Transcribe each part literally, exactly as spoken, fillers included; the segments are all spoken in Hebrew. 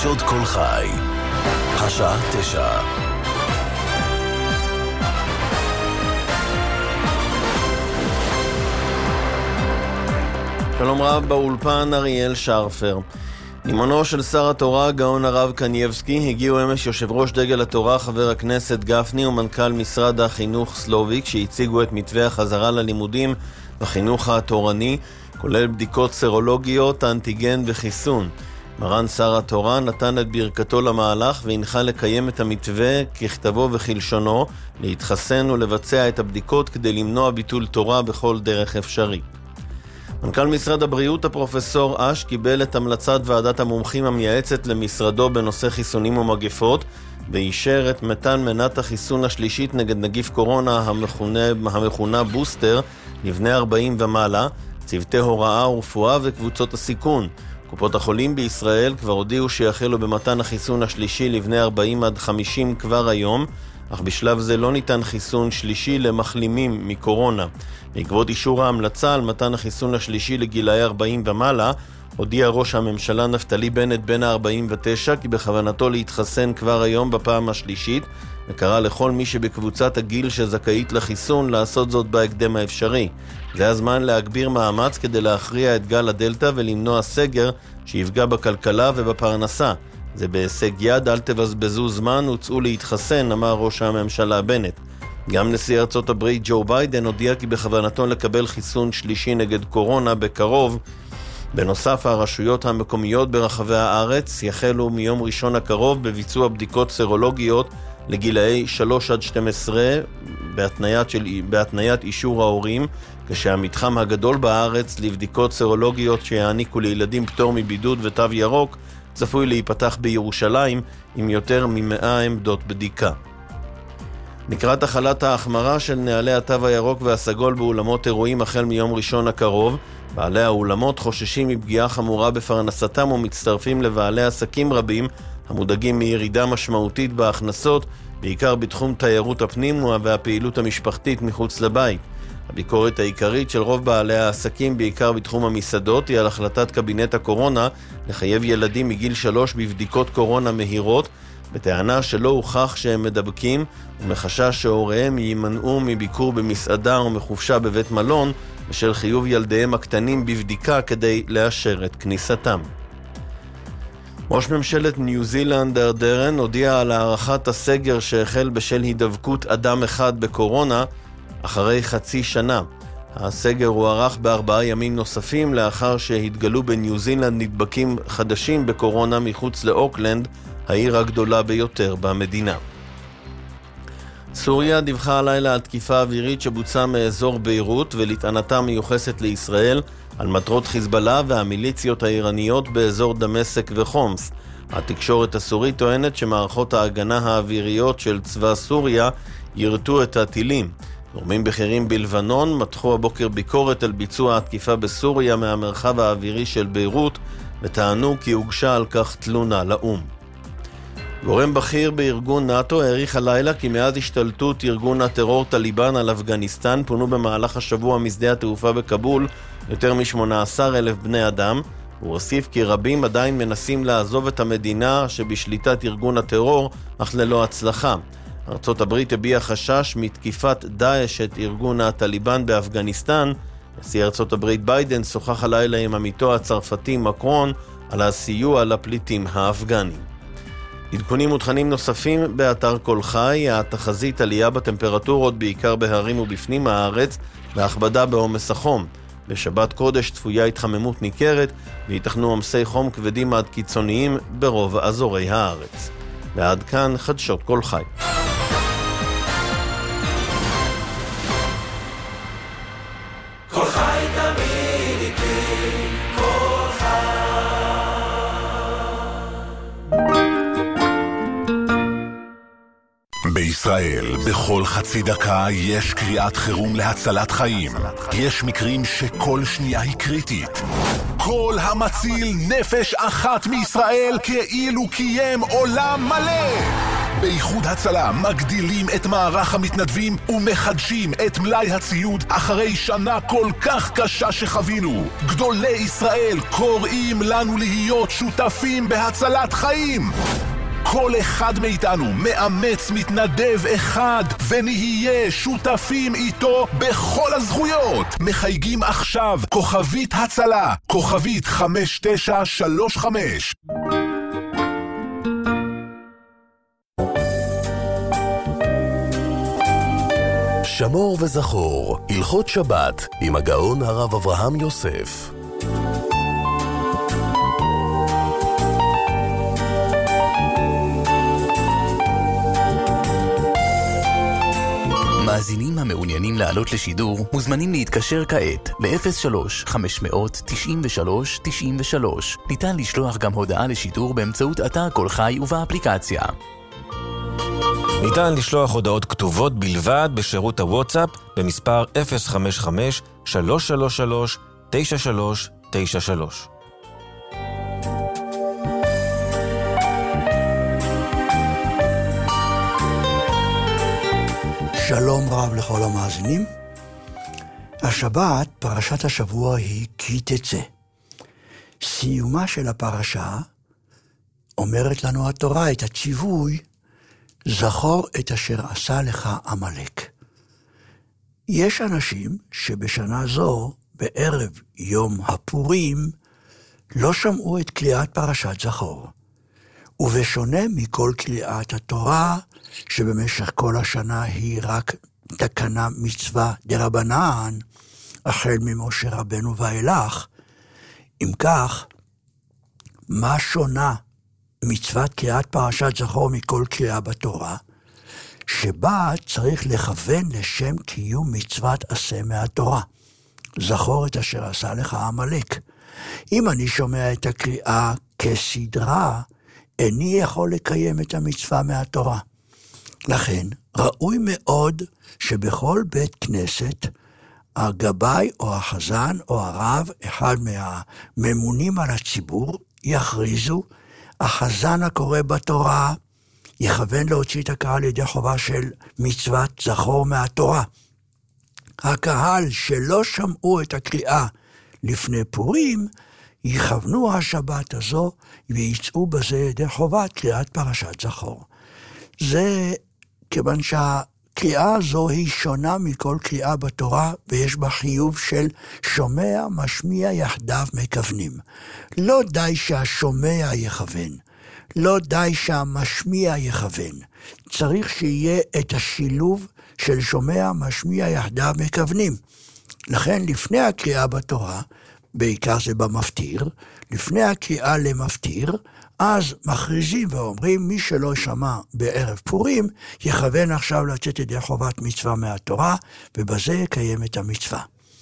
חדשות כל חי, השעה תשע. שלום רב, באולפן אריאל שרפר. נימונו של שר התורה גאון הרב קנייבסקי הגיעו אמש יושב ראש דגל התורה חבר הכנסת גפני ומנכ"ל משרד החינוך סלוביק שהציגו את מתווה החזרה ללימודים בחינוך התורני, כולל בדיקות סרולוגיות, אנטיגן וחיסון. מרן שר התורה נתן את ברכתו למהלך והנחה לקיים את המתווה ככתבו וכלשונו, להתחסן ולבצע את הבדיקות כדי למנוע ביטול תורה בכל דרך אפשרי. מנכ"ל משרד הבריאות הפרופסור אש קיבל את המלצת ועדת המומחים המייעצת למשרדו בנושא חיסונים ומגפות ואישר את מתן מנת החיסון השלישית נגד נגיף קורונה המכונה, המכונה בוסטר לבני ארבעים ומעלה, צוותי הוראה ורפואה וקבוצות הסיכון. קופות החולים בישראל כבר הודיעו שיחלו במתן החיסון השלישי לבני ארבעים עד חמישים כבר היום, אך בשלב זה לא ניתן חיסון שלישי למחלימים מקורונה. בעקבות אישור ההמלצה על מתן החיסון השלישי לגילאי ארבעים ומעלה, הודיע ראש הממשלה נפתלי בנט בן ה-ארבעים ותשע כי בכוונתו להתחסן כבר היום בפעם השלישית, וקרא לכל מי שבקבוצת הגיל שזכאית לחיסון לעשות זאת בהקדם האפשרי. זה הזמן להגביר מאמץ כדי להכריע את גל הדלטה ולמנוע סגר שיפגע בכלכלה ובפרנסה. זה בהישג יד, אל תבזבזו זמן, הוצאו להתחסן, אמר ראש הממשלה בנט. גם נשיא ארצות הברית ג'ו ביידן הודיע כי בכוונתו לקבל חיסון שלישי נגד קורונה בקרוב. בנוסף, הרשויות המקומיות ברחבי הארץ יחלו מיום ראשון הקרוב בביצוע בדיקות סרולוגיות לגילאי שלוש עד שתים עשרה בהתניית, של, בהתניית אישור ההורים, כשהמתחם הגדול בארץ לבדיקות סרולוגיות שיעניקו לילדים פטור מבידוד ותו ירוק צפוי להיפתח בירושלים עם יותר ממאה עמדות בדיקה. לקראת החלת ההחמרה של נהלי התו הירוק והסגול באולמות אירועים החל מיום ראשון הקרוב, בעלי האולמות חוששים מפגיעה חמורה בפרנסתם ומצטרפים לבעלי עסקים רבים המודאגים מירידה משמעותית בהכנסות, בעיקר בתחום תיירות הפנים והפעילות המשפחתית מחוץ לבית. הביקורת העיקרית של רוב בעלי העסקים, בעיקר בתחום המסעדות, היא על החלטת קבינט הקורונה לחייב ילדים מגיל שלוש בבדיקות קורונה מהירות, בטענה שלא הוכח שהם מדבקים, ומחשש שהוריהם יימנעו מביקור במסעדה או מחופשה בבית מלון, בשל חיוב ילדיהם הקטנים בבדיקה כדי לאשר את כניסתם. ראש ממשלת ניו זילנד ארדרן הודיע על הארכת הסגר שהחל בשל הידבקות אדם אחד בקורונה אחרי חצי שנה. הסגר הוארך בארבעה ימים נוספים לאחר שהתגלו בניו זילנד נדבקים חדשים בקורונה מחוץ לאוקלנד, העיר הגדולה ביותר במדינה. סוריה דיווחה הלילה על תקיפה אווירית שבוצעה מאזור ביירות ולטענתה מיוחסת לישראל על מטרות חיזבאללה והמיליציות האיראניות באזור דמשק וחומס. התקשורת הסורית טוענת שמערכות ההגנה האוויריות של צבא סוריה ירתו את הטילים. גורמים בכירים בלבנון מתחו הבוקר ביקורת על ביצוע התקיפה בסוריה מהמרחב האווירי של ביירות וטענו כי הוגשה על כך תלונה לאום. גורם בכיר בארגון נאטו העריך הלילה כי מאז השתלטות ארגון הטרור טליבן על אפגניסטן פונו במהלך השבוע משדה התעופה בקבול יותר מ-שמונה עשר אלף בני אדם. הוא הוסיף כי רבים עדיין מנסים לעזוב את המדינה שבשליטת ארגון הטרור, אך ללא הצלחה. ארצות הברית הביעה חשש מתקיפת דאעש את ארגון הטליבן באפגניסטן. נשיא ארצות הברית ביידן שוחח הלילה עם עמיתו הצרפתי מקרון על הסיוע לפליטים האפגנים. עדכונים ותכנים נוספים באתר כל חי. התחזית עלייה בטמפרטורות בעיקר בהרים ובפנים הארץ והכבדה בעומס החום. בשבת קודש צפויה התחממות ניכרת ויתכנו עומסי חום כבדים עד קיצוניים ברוב אזורי הארץ. ועד כאן חדשות כל חי. כל חי תמיד איתי, כל חי. בישראל, בכל חצי דקה יש קריאת חירום להצלת חיים. יש מקרים שכל שנייה היא קריטית. כל המציל נפש אחת מישראל כאילו קיים עולם מלא. באיחוד הצלה מגדילים את מערך המתנדבים ומחדשים את מלאי הציוד אחרי שנה כל כך קשה שחווינו. גדולי ישראל קוראים לנו להיות שותפים בהצלת חיים. כל אחד מאיתנו מאמץ מתנדב אחד ונהיה שותפים איתו בכל הזכויות. מחייגים עכשיו כוכבית הצלה, כוכבית חמש תשע שלוש חמש. שמור וזכור, הלכות שבת עם הגאון הרב אברהם יוסף. מאזינים המעוניינים לעלות לשידור מוזמנים להתקשר כעת ל-אפס שלוש חמש תשע שלוש תשע שלוש. ניתן לשלוח גם הודעה לשידור באמצעות אתר כל חי ובאפליקציה. ניתן לשלוח הודעות כתובות בלבד בשירות הוואטסאפ במספר אפס חמש חמש שלוש שלוש שלוש תשע שלוש תשע שלוש. שלום רב לכל המאזינים. השבת, פרשת השבוע היא כי תצא. סיומה של הפרשה אומרת לנו התורה את הציווי, זכור את אשר עשה לך עמלק. יש אנשים שבשנה זו, בערב יום הפורים, לא שמעו את קריאת פרשת זכור. ובשונה מכל קריאת התורה, שבמשך כל השנה היא רק תקנה מצווה דרבנן, החל ממשה רבנו ואילך, אם כך, מה שונה מצוות קריאת פרשת זכור מכל קריאה בתורה? שבה צריך לכוון לשם קיום מצוות עשה מהתורה. זכור את אשר עשה לך עמלק. אם אני שומע את הקריאה כסדרה, איני יכול לקיים את המצווה מהתורה. לכן, ראוי מאוד שבכל בית כנסת, הגבאי או החזן או הרב, אחד מהממונים על הציבור, יכריזו, החזן הקורא בתורה, יכוון להוציא את הקהל לידי חובה של מצוות זכור מהתורה. הקהל שלא שמעו את הקריאה לפני פורים, יכוונו השבת הזו ויצאו בזה ידי חובת קריאת פרשת זכור. זה כיוון שהקריאה הזו היא שונה מכל קריאה בתורה, ויש בה חיוב של שומע, משמיע יחדיו מכוונים. לא די שהשומע יכוון, לא די שהמשמיע יכוון. צריך שיהיה את השילוב של שומע, משמיע יחדיו מכוונים. לכן לפני הקריאה בתורה, בעיקר זה במפטיר, לפני הקריאה למפטיר, אז מכריזים ואומרים, מי שלא שמע בערב פורים, יכוון עכשיו לצאת ידי חובת מצווה מהתורה, ובזה יקיים את המצווה.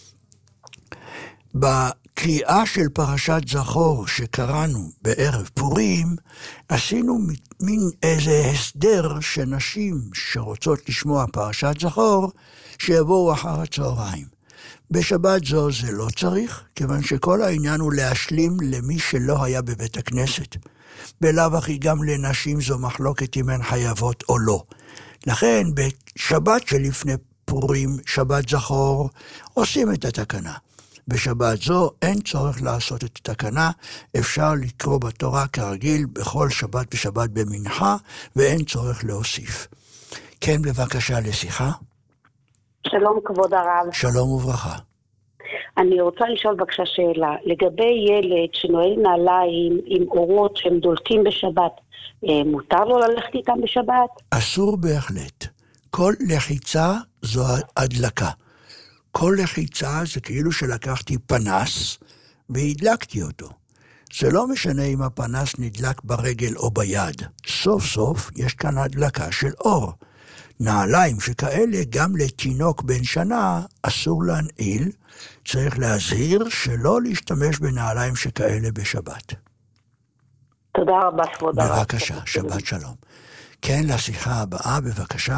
בקריאה של פרשת זכור שקראנו בערב פורים, עשינו מין איזה הסדר שנשים שרוצות לשמוע פרשת זכור, שיבואו אחר הצהריים. בשבת זו זה לא צריך, כיוון שכל העניין הוא להשלים למי שלא היה בבית הכנסת. בלאו הכי גם לנשים זו מחלוקת אם הן חייבות או לא. לכן בשבת שלפני פורים, שבת זכור, עושים את התקנה. בשבת זו אין צורך לעשות את התקנה, אפשר לקרוא בתורה כרגיל בכל שבת ושבת במנחה, ואין צורך להוסיף. כן, בבקשה לשיחה. שלום כבוד הרב. שלום וברכה. אני רוצה לשאול בבקשה שאלה, לגבי ילד שנועל נעליים עם אורות שהם דולקים בשבת, מותר לו ללכת איתם בשבת? אסור בהחלט. כל לחיצה זו הדלקה. כל לחיצה זה כאילו שלקחתי פנס והדלקתי אותו. זה לא משנה אם הפנס נדלק ברגל או ביד. סוף סוף יש כאן הדלקה של אור. נעליים שכאלה גם לתינוק בן שנה אסור להנעיל, צריך להזהיר שלא להשתמש בנעליים שכאלה בשבת. תודה רבה כבוד הרב. בבקשה, שבת שלום. כן, לשיחה הבאה, בבקשה.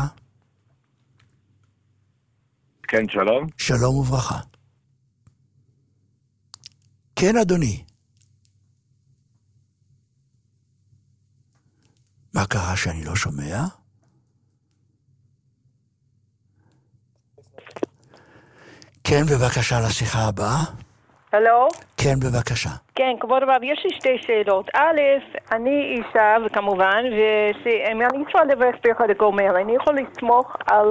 כן, שלום. שלום וברכה. כן, אדוני. מה קרה שאני לא שומע? כן, בבקשה לשיחה הבאה. הלו? כן, בבקשה. כן, כבוד הרב, יש לי שתי שאלות. א', אני אישה, וכמובן, ואם אני צריכה לברך ברכת הגומל, אני יכול לסמוך על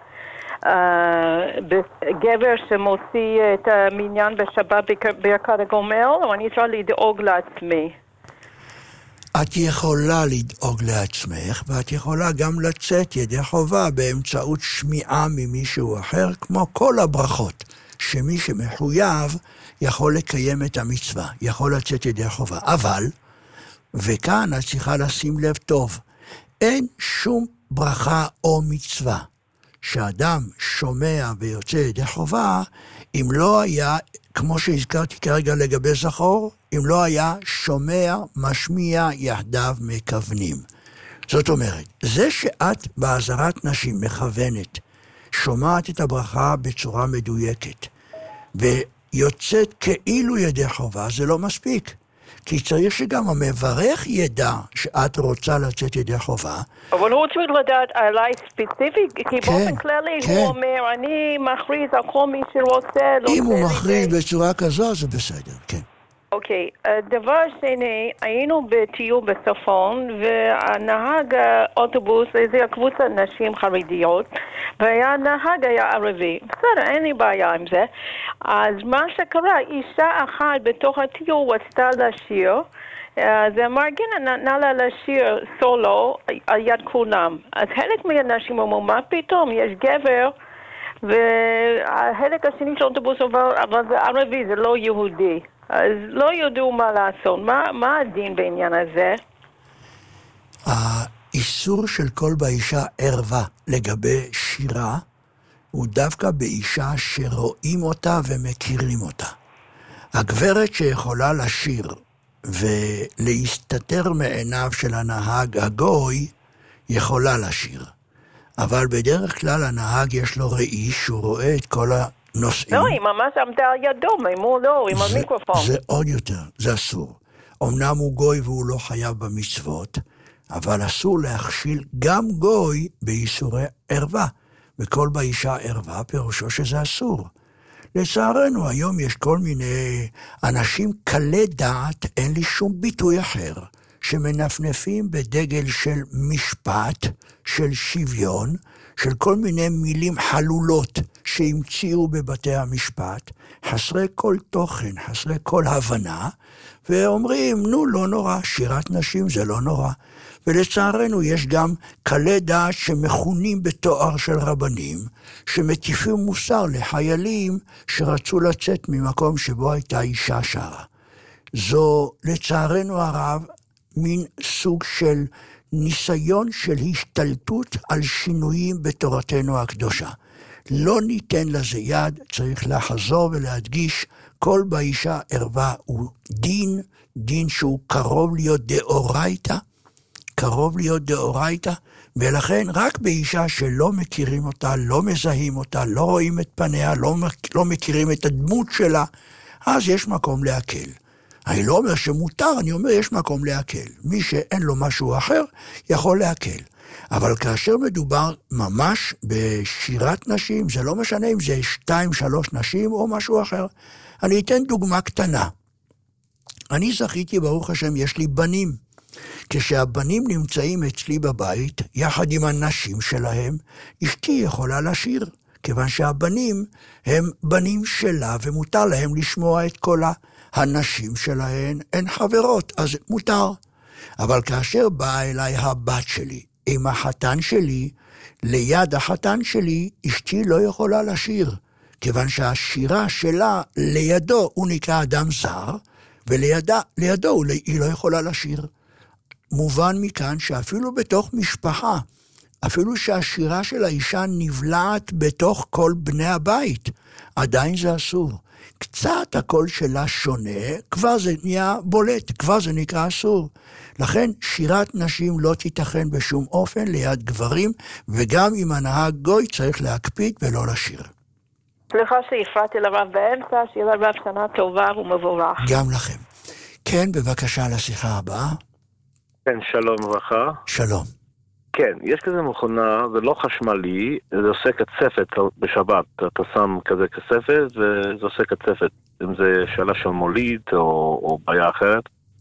הגבר שמוציא את המניין בשבת ברכת הגומל, או אני צריכה לדאוג לעצמי? את יכולה לדאוג לעצמך, ואת יכולה גם לצאת ידי חובה באמצעות שמיעה ממישהו אחר, כמו כל הברכות, שמי שמחויב יכול לקיים את המצווה, יכול לצאת ידי חובה. אבל, וכאן את צריכה לשים לב טוב, אין שום ברכה או מצווה שאדם שומע ויוצא ידי חובה, אם לא היה, כמו שהזכרתי כרגע לגבי זכור, אם לא היה שומע, משמיע, יחדיו מכוונים. זאת אומרת, זה שאת בעזרת נשים מכוונת, שומעת את הברכה בצורה מדויקת, ויוצאת כאילו ידי חובה, זה לא מספיק. כי צריך שגם המברך ידע שאת רוצה לצאת ידי חובה. אבל הוא צריך לדעת עליי ספציפי, כי באופן כללי הוא אומר, אני מכריז על כל מי שרוצה. אם הוא מכריז בצורה כזו, זה בסדר, כן. אוקיי, דבר שני, היינו בטיול בצפון, והנהג האוטובוס, זה קבוצת נשים חרדיות, והנהג היה ערבי. בסדר, אין לי בעיה עם זה. אז מה שקרה, אישה אחת בתוך הטיול רצתה לשיר, אז המארגן נתנה לה לשיר סולו על יד כולם. אז חלק מהאנשים אמרו, מה פתאום, יש גבר, והחלק השני של האוטובוס אבל זה ערבי, זה לא יהודי. אז לא יודעו מה לעשות. מה, מה הדין בעניין הזה? האיסור של כל באישה ערווה לגבי שירה, הוא דווקא באישה שרואים אותה ומכירים אותה. הגברת שיכולה לשיר ולהסתתר מעיניו של הנהג הגוי, יכולה לשיר. אבל בדרך כלל הנהג יש לו ראי שהוא רואה את כל הנושאים. לא, היא ממש עמדה על ידו, הוא לא, עם המיקרופון. זה עוד יותר, זה אסור. אמנם הוא גוי והוא לא חייב במצוות, אבל אסור להכשיל גם גוי באיסורי ערווה. וכל באישה ערווה פירושו שזה אסור. לצערנו, היום יש כל מיני אנשים קלי דעת, אין לי שום ביטוי אחר, שמנפנפים בדגל של משפט, של שוויון, של כל מיני מילים חלולות שהמציאו בבתי המשפט, חסרי כל תוכן, חסרי כל הבנה, ואומרים, נו, לא נורא, שירת נשים זה לא נורא. ולצערנו יש גם קלי דעת שמכונים בתואר של רבנים, שמטיפים מוסר לחיילים שרצו לצאת ממקום שבו הייתה אישה שרה. זו לצערנו הרב מין סוג של ניסיון של השתלטות על שינויים בתורתנו הקדושה. לא ניתן לזה יד, צריך לחזור ולהדגיש, כל באישה ערווה הוא דין, דין שהוא קרוב להיות דאורייתא, קרוב להיות דאורייתא, ולכן רק באישה שלא מכירים אותה, לא מזהים אותה, לא רואים את פניה, לא, לא מכירים את הדמות שלה, אז יש מקום להקל. אני לא אומר שמותר, אני אומר יש מקום להקל. מי שאין לו משהו אחר יכול להקל. אבל כאשר מדובר ממש בשירת נשים, זה לא משנה אם זה שתיים, שלוש נשים או משהו אחר. אני אתן דוגמה קטנה. אני זכיתי, ברוך השם, יש לי בנים. כשהבנים נמצאים אצלי בבית, יחד עם הנשים שלהם, אשתי יכולה לשיר, כיוון שהבנים הם בנים שלה, ומותר להם לשמוע את קולה. הנשים שלהן הן חברות, אז מותר. אבל כאשר באה אליי הבת שלי, עם החתן שלי, ליד החתן שלי, אשתי לא יכולה לשיר, כיוון שהשירה שלה לידו הוא נקרא אדם זר, ולידו היא לא יכולה לשיר. מובן מכאן שאפילו בתוך משפחה, אפילו שהשירה של האישה נבלעת בתוך כל בני הבית, עדיין זה אסור. קצת הקול שלה שונה, כבר זה נהיה בולט, כבר זה נקרא אסור. לכן שירת נשים לא תיתכן בשום אופן ליד גברים, וגם אם הנהג גוי צריך להקפיד ולא לשיר. סליחה שהפרעתי לרב באמצע, שיהיה לרב שנה טובה ומבורך. גם לכם. כן, בבקשה לשיחה הבאה. כן, שלום וברכה. שלום. כן, יש כזה מכונה, זה לא חשמלי, זה עושה קצפת בשבת. אתה שם כזה קצפת וזה עושה קצפת. אם זה שאלה של מוליד או, או בעיה אחרת.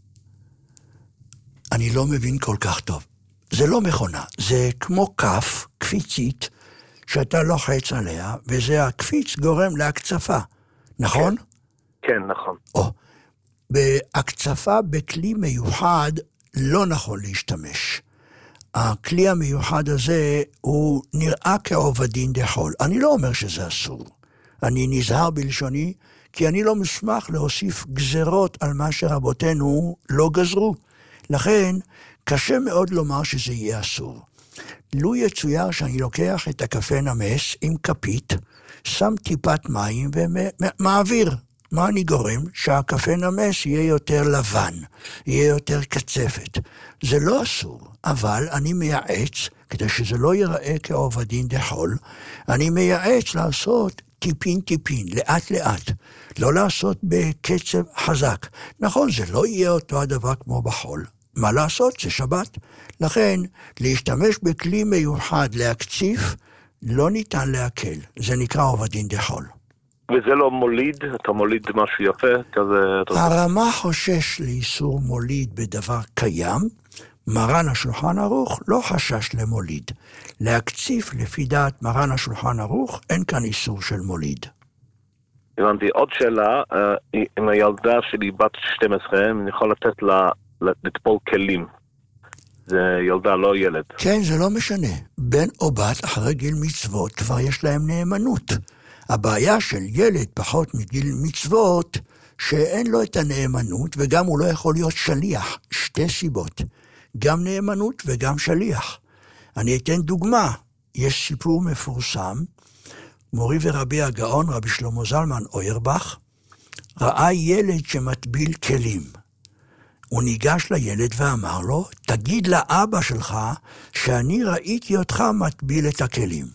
אני לא מבין כל כך טוב. זה לא מכונה, זה כמו כף, קפיצית, שאתה לוחץ עליה, וזה הקפיץ גורם להקצפה, נכון? כן, כן, נכון. או, בהקצפה בכלי מיוחד לא נכון להשתמש. הכלי המיוחד הזה הוא נראה כעובדין דחול. אני לא אומר שזה אסור. אני נזהר בלשוני, כי אני לא מוסמך להוסיף גזרות על מה שרבותינו לא גזרו. לכן, קשה מאוד לומר שזה יהיה אסור. לו יצויר שאני לוקח את הקפה נמס עם כפית, שם טיפת מים ומעביר. מה אני גורם? שהקפה נמס יהיה יותר לבן, יהיה יותר קצפת. זה לא אסור, אבל אני מייעץ, כדי שזה לא ייראה כעובדין דחול, אני מייעץ לעשות טיפין טיפין, לאט לאט. לא לעשות בקצב חזק. נכון, זה לא יהיה אותו הדבר כמו בחול. מה לעשות? זה שבת. לכן, להשתמש בכלי מיוחד להקציף, לא ניתן להקל. זה נקרא עובדין דחול. וזה לא מוליד? אתה מוליד משהו יפה? כזה... הרמה חושש לאיסור מוליד בדבר קיים, מרן השולחן ערוך לא חשש למוליד. להקציף לפי דעת מרן השולחן ערוך, אין כאן איסור של מוליד. הבנתי, עוד שאלה, עם הילדה שלי בת שתים עשרה, אני יכול לתת לה לטפול כלים. זה ילדה, לא ילד. כן, זה לא משנה. בן או בת אחרי גיל מצוות כבר יש להם נאמנות. הבעיה של ילד פחות מגיל מצוות, שאין לו את הנאמנות, וגם הוא לא יכול להיות שליח. שתי סיבות. גם נאמנות וגם שליח. אני אתן דוגמה. יש סיפור מפורסם. מורי ורבי הגאון, רבי שלמה זלמן אוירבך, ראה ילד שמטביל כלים. הוא ניגש לילד ואמר לו, תגיד לאבא שלך שאני ראיתי אותך מטביל את הכלים.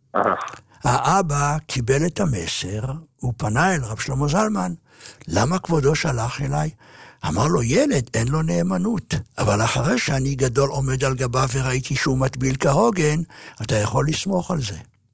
האבא קיבל את המסר, הוא פנה אל רב שלמה זלמן, למה כבודו שלח אליי? אמר לו, ילד, אין לו נאמנות, אבל אחרי שאני גדול עומד על גביו וראיתי שהוא מטביל כהוגן, אתה יכול לסמוך על זה.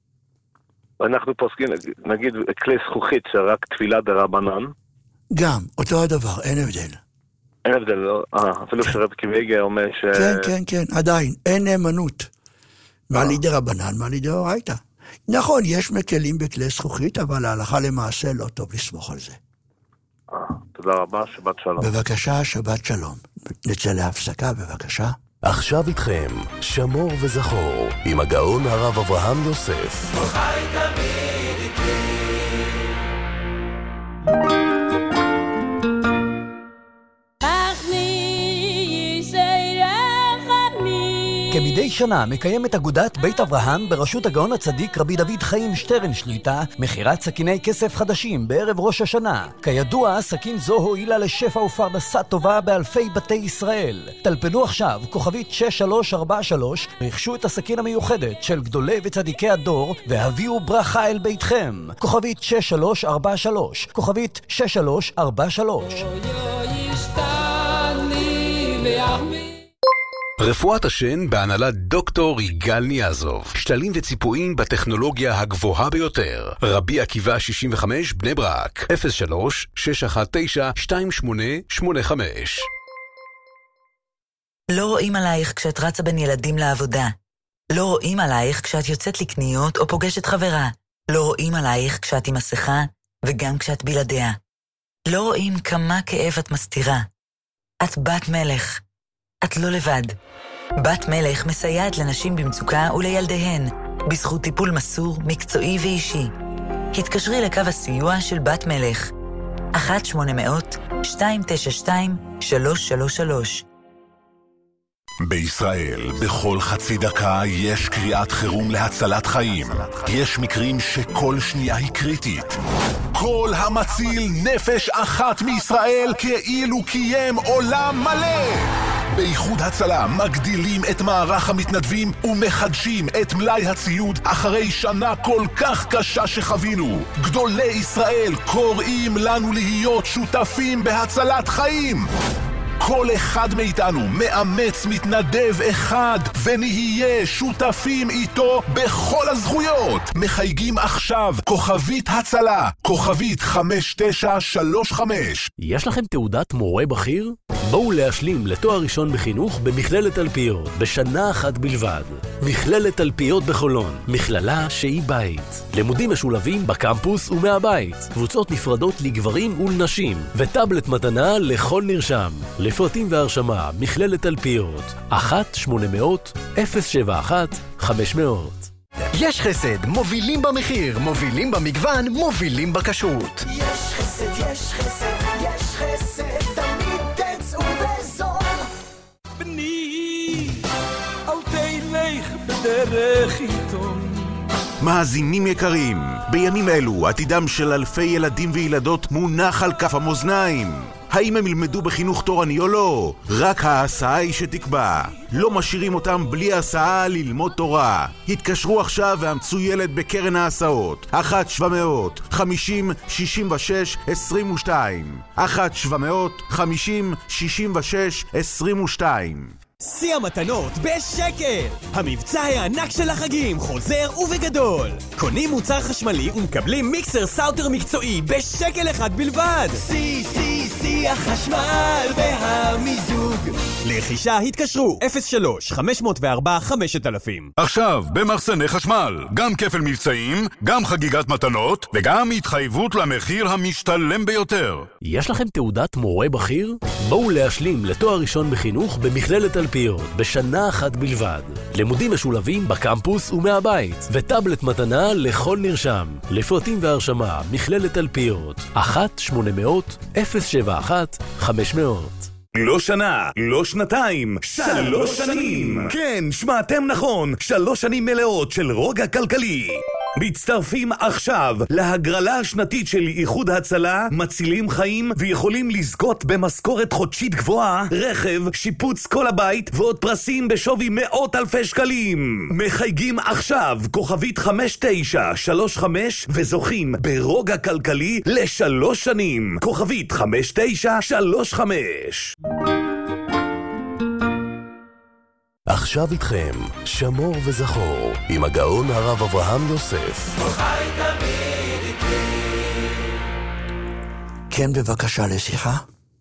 אנחנו פוסקים, נגיד, כלי זכוכית, זה רק תפילה דרבנן? גם, אותו הדבר, אין הבדל. אין הבדל, לא? אה, אפילו שרב קיוויגה אומר ש... כן, כן, כן, עדיין, אין נאמנות. מה לידי רבנן, מה לידי אורייתא. נכון, יש מקלים בכלי זכוכית, אבל להלכה למעשה לא טוב לסמוך על זה. אה, תודה רבה, שבת שלום. בבקשה, שבת שלום. נצא להפסקה, בבקשה. עכשיו איתכם, שמור וזכור, עם הגאון הרב אברהם יוסף. כל חי תמיד איתי. כמדי שנה מקיימת אגודת בית אברהם בראשות הגאון הצדיק רבי דוד חיים שטרן שליטה מכירת סכיני כסף חדשים בערב ראש השנה. כידוע, סכין זו הועילה לשפע ופרנסה טובה באלפי בתי ישראל. טלפנו עכשיו כוכבית שש שלוש ארבע שלוש, רכשו את הסכין המיוחדת של גדולי וצדיקי הדור והביאו ברכה אל ביתכם. כוכבית שש שלוש ארבע שלוש, כוכבית שש שלוש ארבע שלוש. רפואת השן בהנהלת דוקטור יגאל ניאזוב. שתלים וציפויים בטכנולוגיה הגבוהה ביותר. רבי עקיבא שישים וחמש בני ברק. אפס שלוש שש אחת תשע שתיים שמונה שמונה חמש. לא רואים עלייך כשאת רצה בין ילדים לעבודה. לא רואים עלייך כשאת יוצאת לקניות או פוגשת חברה. לא רואים עלייך כשאת עם מסכה וגם כשאת בלעדיה. לא רואים כמה כאב את מסתירה. את בת מלך. את לא לבד. בת מלך מסייעת לנשים במצוקה ולילדיהן, בזכות טיפול מסור, מקצועי ואישי. התקשרי לקו הסיוע של בת מלך, אחת שמונה מאות שתיים תשע שתיים שלוש שלוש שלוש. בישראל, בכל חצי דקה יש קריאת חירום להצלת חיים. יש מקרים שכל שנייה היא קריטית. כל המציל נפש אחת מישראל כאילו קיים עולם מלא. באיחוד הצלה מגדילים את מערך המתנדבים ומחדשים את מלאי הציוד אחרי שנה כל כך קשה שחווינו. גדולי ישראל קוראים לנו להיות שותפים בהצלת חיים. כל אחד מאיתנו מאמץ מתנדב אחד, ונהיה שותפים איתו בכל הזכויות. מחייגים עכשיו, כוכבית הצלה, כוכבית חמש תשע שלוש חמש. יש לכם תעודת מורה בכיר? בואו להשלים לתואר ראשון בחינוך במכללת תלפיות, בשנה אחת בלבד. מכללת תלפיות בחולון, מכללה שהיא בית. לימודים משולבים בקמפוס ומהבית, קבוצות נפרדות לגברים ולנשים, וטאבלט מתנה לכל נרשם. לפרטים והרשמה, מכללת תלפיות, אחת שמונה מאות אפס שבע אחת חמש מאות. יש חסד, מובילים במחיר, מובילים במגוון, מובילים בכשרות. יש חסד, יש חסד, יש חסד, תמיד תצאו בזול. בני, אל תלך בדרך עיתון. מאזינים יקרים, בימים אלו עתידם של אלפי ילדים וילדות מונח על כף המאזניים. האם הם ילמדו בחינוך תורני או לא? רק ההסעה היא שתקבע. לא משאירים אותם בלי הסעה ללמוד תורה. התקשרו עכשיו ואמצו ילד בקרן ההסעות. אחת שבע מאות חמישים שישים ושש עשרים ושתיים. אחת שבע מאות חמישים שישים ושש עשרים ושתיים. שיא המתנות בשקל! המבצע הענק של החגים חוזר ובגדול! קונים מוצר חשמלי ומקבלים מיקסר סאוטר מקצועי בשקל אחד בלבד! שיא, שיא, שיא החשמל והמיזוג! לרכישה התקשרו אפס שלוש חמש אפס ארבע חמש אלפים. עכשיו במחסני חשמל, גם כפל מבצעים, גם חגיגת מתנות וגם התחייבות למחיר המשתלם ביותר. יש לכם תעודת מורה בכיר? בואו להשלים לתואר ראשון בחינוך במכללת תלפיות, בשנה אחת בלבד. לימודים משולבים בקמפוס ומהבית, וטאבלט מתנה לכל נרשם. לפרטים והרשמה, מכללת תלפיות, אחת שמונה מאות אפס שבע אחת חמש מאות. לא שנה, לא שנתיים, שלוש שנים. כן, שמעתם נכון, שלוש שנים מלאות של רוגע כלכלי. מצטרפים עכשיו להגרלה השנתית של איחוד הצלה, מצילים חיים ויכולים לזכות במשכורת חודשית גבוהה, רכב, שיפוץ כל הבית ועוד פרסים בשווי מאות אלפי שקלים. מחייגים עכשיו כוכבית חמש תשע שלוש חמש וזוכים ברוגע כלכלי לשלוש שנים. כוכבית חמש תשע שלוש חמש. עכשיו איתכם, שמור וזכור, עם הגאון הרב אברהם יוסף. חי תמיד איתי. כן, בבקשה לשיחה.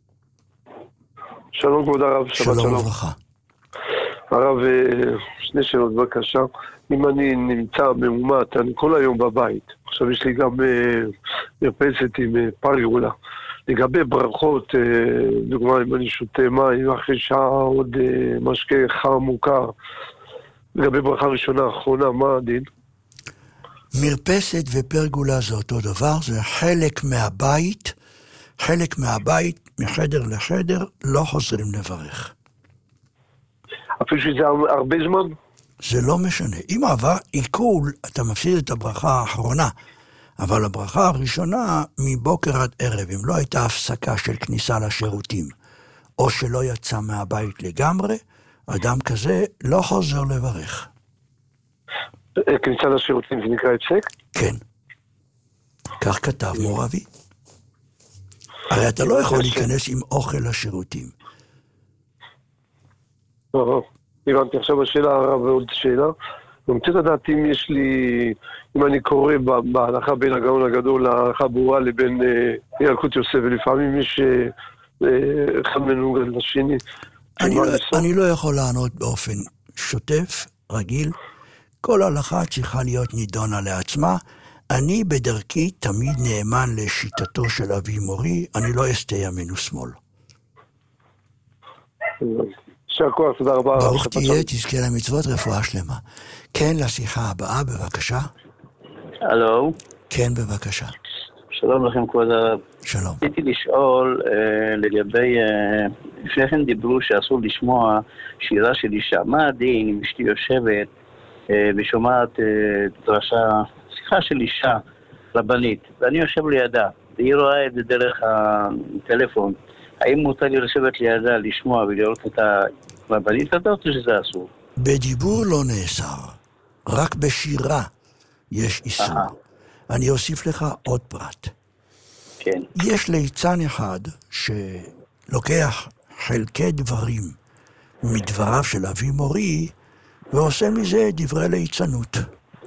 שלום כבוד הרב, שלום, שלום וברכה. הרב, שני שאלות בבקשה. אם אני נמצא מאומת, אני כל היום בבית. עכשיו יש לי גם מרפסת עם פרגולה. לגבי ברכות, דוגמה אם אני שותה מים, אחרי שעה עוד משקה חם מוכר. לגבי ברכה ראשונה, אחרונה, מה הדין? מרפסת ופרגולה זה אותו דבר, זה חלק מהבית, חלק מהבית, מחדר לחדר, לא חוזרים לברך. אפילו שזה הרבה זמן? זה לא משנה. אם עבר עיכול, אתה מפסיד את הברכה האחרונה. אבל הברכה הראשונה מבוקר עד ערב, אם לא הייתה הפסקה של כניסה לשירותים, או שלא יצא מהבית לגמרי, אדם כזה לא חוזר לברך. כניסה לשירותים זה נקרא הפסק? כן. כך כתב מור אבי. הרי אתה לא יכול להיכנס עם אוכל לשירותים. הבנתי עכשיו השאלה הרב ועוד שאלה. אני רוצה לדעת אם יש לי, אם אני קורא בהלכה בין הגאון הגדול להלכה ברורה לבין ילקוט יוסף, ולפעמים יש אחד מנוגד לשני. אני לא, אני לא יכול לענות באופן שוטף, רגיל. כל הלכה צריכה להיות נידונה לעצמה. אני בדרכי תמיד נאמן לשיטתו של אבי מורי, אני לא אסתה ימין ושמאל. שהכוח, תודה רבה. ברוך תהיה, תזכה למצוות, רפואה שלמה. כן, לשיחה הבאה, בבקשה. הלו. כן, בבקשה. שלום לכם, כבוד הרב. שלום. רציתי לשאול אה, לגבי, אה, לפני כן דיברו שאסור לשמוע שירה של אישה. מה הדין אם אשתי יושבת אה, ושומעת אה, דרשה, שיחה של אישה רבנית, ואני יושב לידה, והיא רואה את זה דרך הטלפון. האם מותר לי לשבת לידה, לשמוע ולראות את הרבנית הזאת, או שזה אסור? בדיבור לא נאסר, רק בשירה יש איסור. Aha. אני אוסיף לך עוד פרט. כן. יש ליצן אחד שלוקח חלקי דברים מדבריו של אבי מורי, ועושה מזה דברי ליצנות.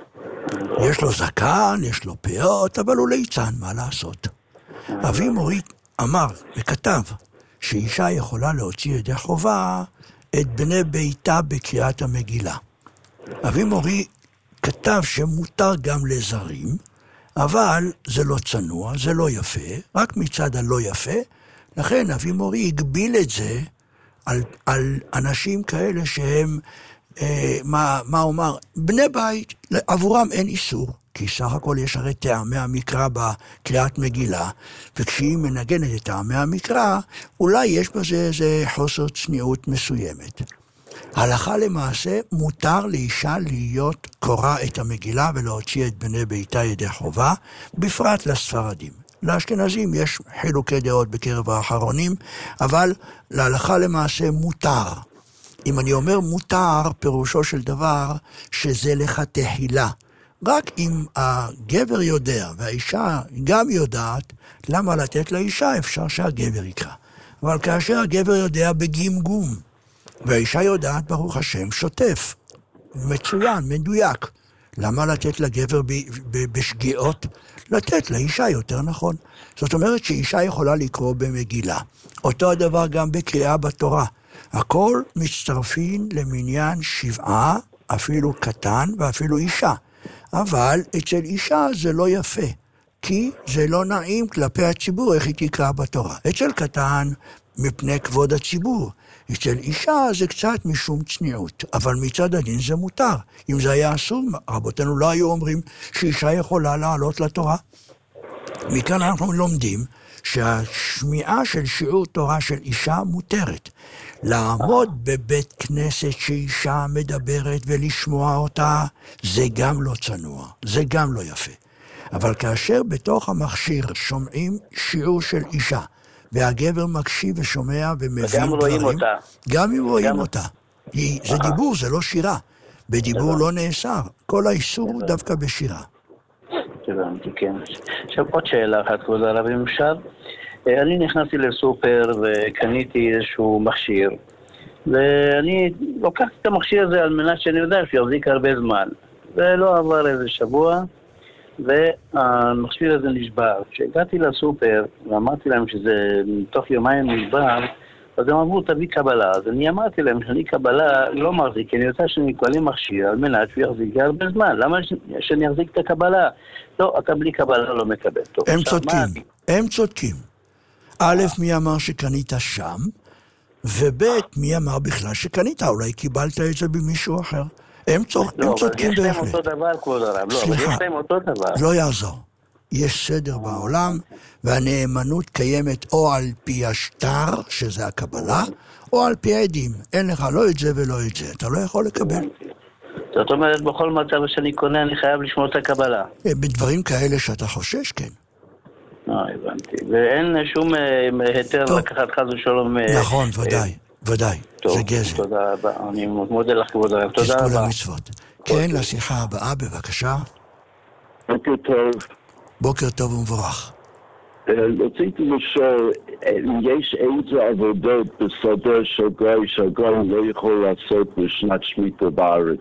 יש לו זקן, יש לו פאות, אבל הוא ליצן, מה לעשות? אבי מורי אמר וכתב שאישה יכולה להוציא ידי חובה את בני ביתה בקריאת המגילה. אבי מורי כתב שמותר גם לזרים, אבל זה לא צנוע, זה לא יפה, רק מצד הלא יפה, לכן אבי מורי הגביל את זה על, על אנשים כאלה שהם, אה, מה, מה אומר, בני בית, עבורם אין איסור, כי סך הכל יש הרי טעמי המקרא בקריאת מגילה, וכשהיא מנגנת את טעמי המקרא, אולי יש בזה איזה חוסר צניעות מסוימת. הלכה למעשה מותר לאישה להיות קורא את המגילה ולהוציא את בני ביתה ידי חובה, בפרט לספרדים. לאשכנזים יש חילוקי דעות בקרב האחרונים, אבל להלכה למעשה מותר. אם אני אומר מותר, פירושו של דבר שזה לך תחילה. רק אם הגבר יודע והאישה גם יודעת, למה לתת לאישה אפשר שהגבר יקרא. אבל כאשר הגבר יודע בגמגום, והאישה יודעת, ברוך השם, שוטף, מצוין, מדויק. למה לתת לגבר ב- ב- בשגיאות? לתת לאישה יותר נכון. זאת אומרת שאישה יכולה לקרוא במגילה. אותו הדבר גם בקריאה בתורה. הכל מצטרפים למניין שבעה, אפילו קטן ואפילו אישה. אבל אצל אישה זה לא יפה, כי זה לא נעים כלפי הציבור איך היא תקרא בתורה. אצל קטן מפני כבוד הציבור. אצל אישה זה קצת משום צניעות, אבל מצד הדין זה מותר. אם זה היה אסור, רבותינו לא היו אומרים שאישה יכולה לעלות לתורה. מכאן אנחנו לומדים שהשמיעה של שיעור תורה של אישה מותרת. לעמוד בבית כנסת שאישה מדברת ולשמוע אותה, זה גם לא צנוע, זה גם לא יפה. אבל כאשר בתוך המכשיר שומעים שיעור של אישה, והגבר מקשיב ושומע ומבין דברים, וגם רואים אותה. גם אם רואים גם... אותה. זה דיבור, זה לא שירה. בדיבור לא נאסר. כל האיסור הוא דווקא בשירה. הבנתי, כן. עכשיו עוד שאלה אחת, כבוד הרב, אם אפשר. אני נכנסתי לסופר וקניתי איזשהו מכשיר, ואני לוקחתי את המכשיר הזה על מנת שאני יודע שיחזיק הרבה זמן. ולא עבר איזה שבוע, והמכשיר הזה נשבר. כשהגעתי לסופר ואמרתי להם שזה תוך יומיים נשבר, אז הם אמרו, תביא קבלה. אז אני אמרתי להם שאני קבלה לא מחזיק, כי אני יודע שאני קבלי מכשיר על מנת שהוא יחזיק הרבה זמן. למה שאני אחזיק את הקבלה? לא, אתה בלי קבלה לא מקבל. טוב, הם צודקים, הם צודקים. א', מי אמר שקנית שם, וב', מי אמר בכלל שקנית, אולי קיבלת את זה במישהו אחר. הם צודקים בהחלט. יש להם אותו דבר, כבוד הרב. לא, אבל יש להם אותו דבר. לא יעזור. יש סדר בעולם, והנאמנות קיימת או על פי השטר, שזה הקבלה, או על פי העדים. אין לך לא את זה ולא את זה. אתה לא יכול לקבל. זאת אומרת, בכל מצב שאני קונה, אני חייב לשמור את הקבלה. בדברים כאלה שאתה חושש, כן. אה, הבנתי. ואין שום היתר לקחת חס ושלום... נכון, ודאי, ודאי. זה גזל. תודה רבה. אני מודה לך, כבוד הרב. תודה רבה. תזכו למצוות. כן, לשיחה הבאה, בבקשה. בוקר טוב. בוקר טוב ומבורך. רציתי לשאול, יש איזה עבודות בסדר של גוי שהגוי לא יכול לעשות בשנת שמיטה בארץ?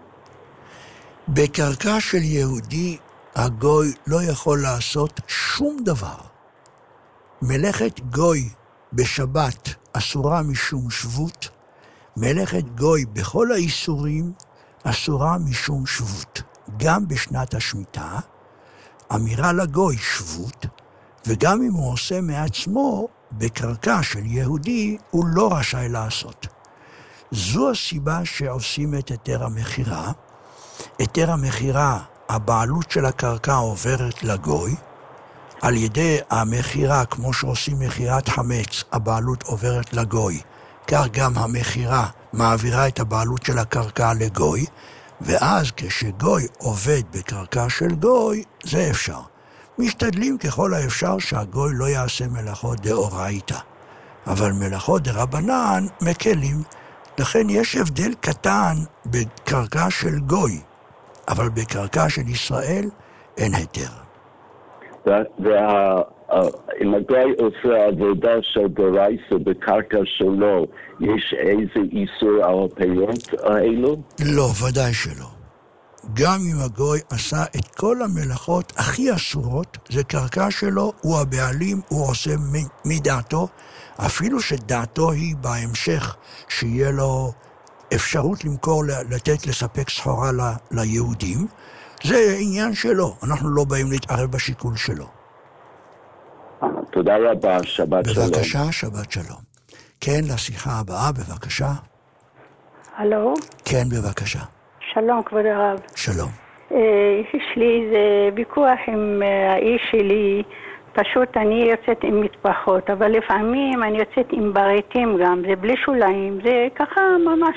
בקרקע של יהודי הגוי לא יכול לעשות שום דבר. מלאכת גוי בשבת אסורה משום שבות, מלאכת גוי בכל האיסורים אסורה משום שבות. גם בשנת השמיטה, אמירה לגוי שבות, וגם אם הוא עושה מעצמו, בקרקע של יהודי הוא לא רשאי לעשות. זו הסיבה שעושים את היתר המחירה. היתר המחירה, הבעלות של הקרקע עוברת לגוי, על ידי המחירה, כמו שעושים מחירת חמץ, הבעלות עוברת לגוי, כך גם המחירה מעבירה את הבעלות של הקרקע לגוי, ואז כשגוי עובד בקרקע של גוי, זה אפשר. משתדלים ככל האפשר שהגוי לא יעשה מלאכות דאורייתא, אבל מלאכות דרבנן מקלים. לכן יש הבדל קטן בקרקע של גוי, אבל בקרקע של ישראל אין היתר. והעבודה אם הגוי עושה עבודה של דרייסה בקרקע שלו, יש איזה איסור על הפעילות האלו? לא, ודאי שלא. גם אם הגוי עשה את כל המלאכות הכי אסורות, זה קרקע שלו, הוא הבעלים, הוא עושה מדעתו, אפילו שדעתו היא בהמשך, שיהיה לו אפשרות למכור, לתת, לספק סחורה ל, ליהודים, זה עניין שלו, אנחנו לא באים להתערב בשיקול שלו. תודה רבה, שבת שלום. בבקשה, שבת שלום. כן, לשיחה הבאה, בבקשה. הלו? כן, בבקשה. שלום, כבוד הרב. שלום. יש לי איזה ויכוח עם האיש שלי, פשוט אני יוצאת עם מטפחות, אבל לפעמים אני יוצאת עם ברייטים גם, זה בלי שוליים, זה ככה ממש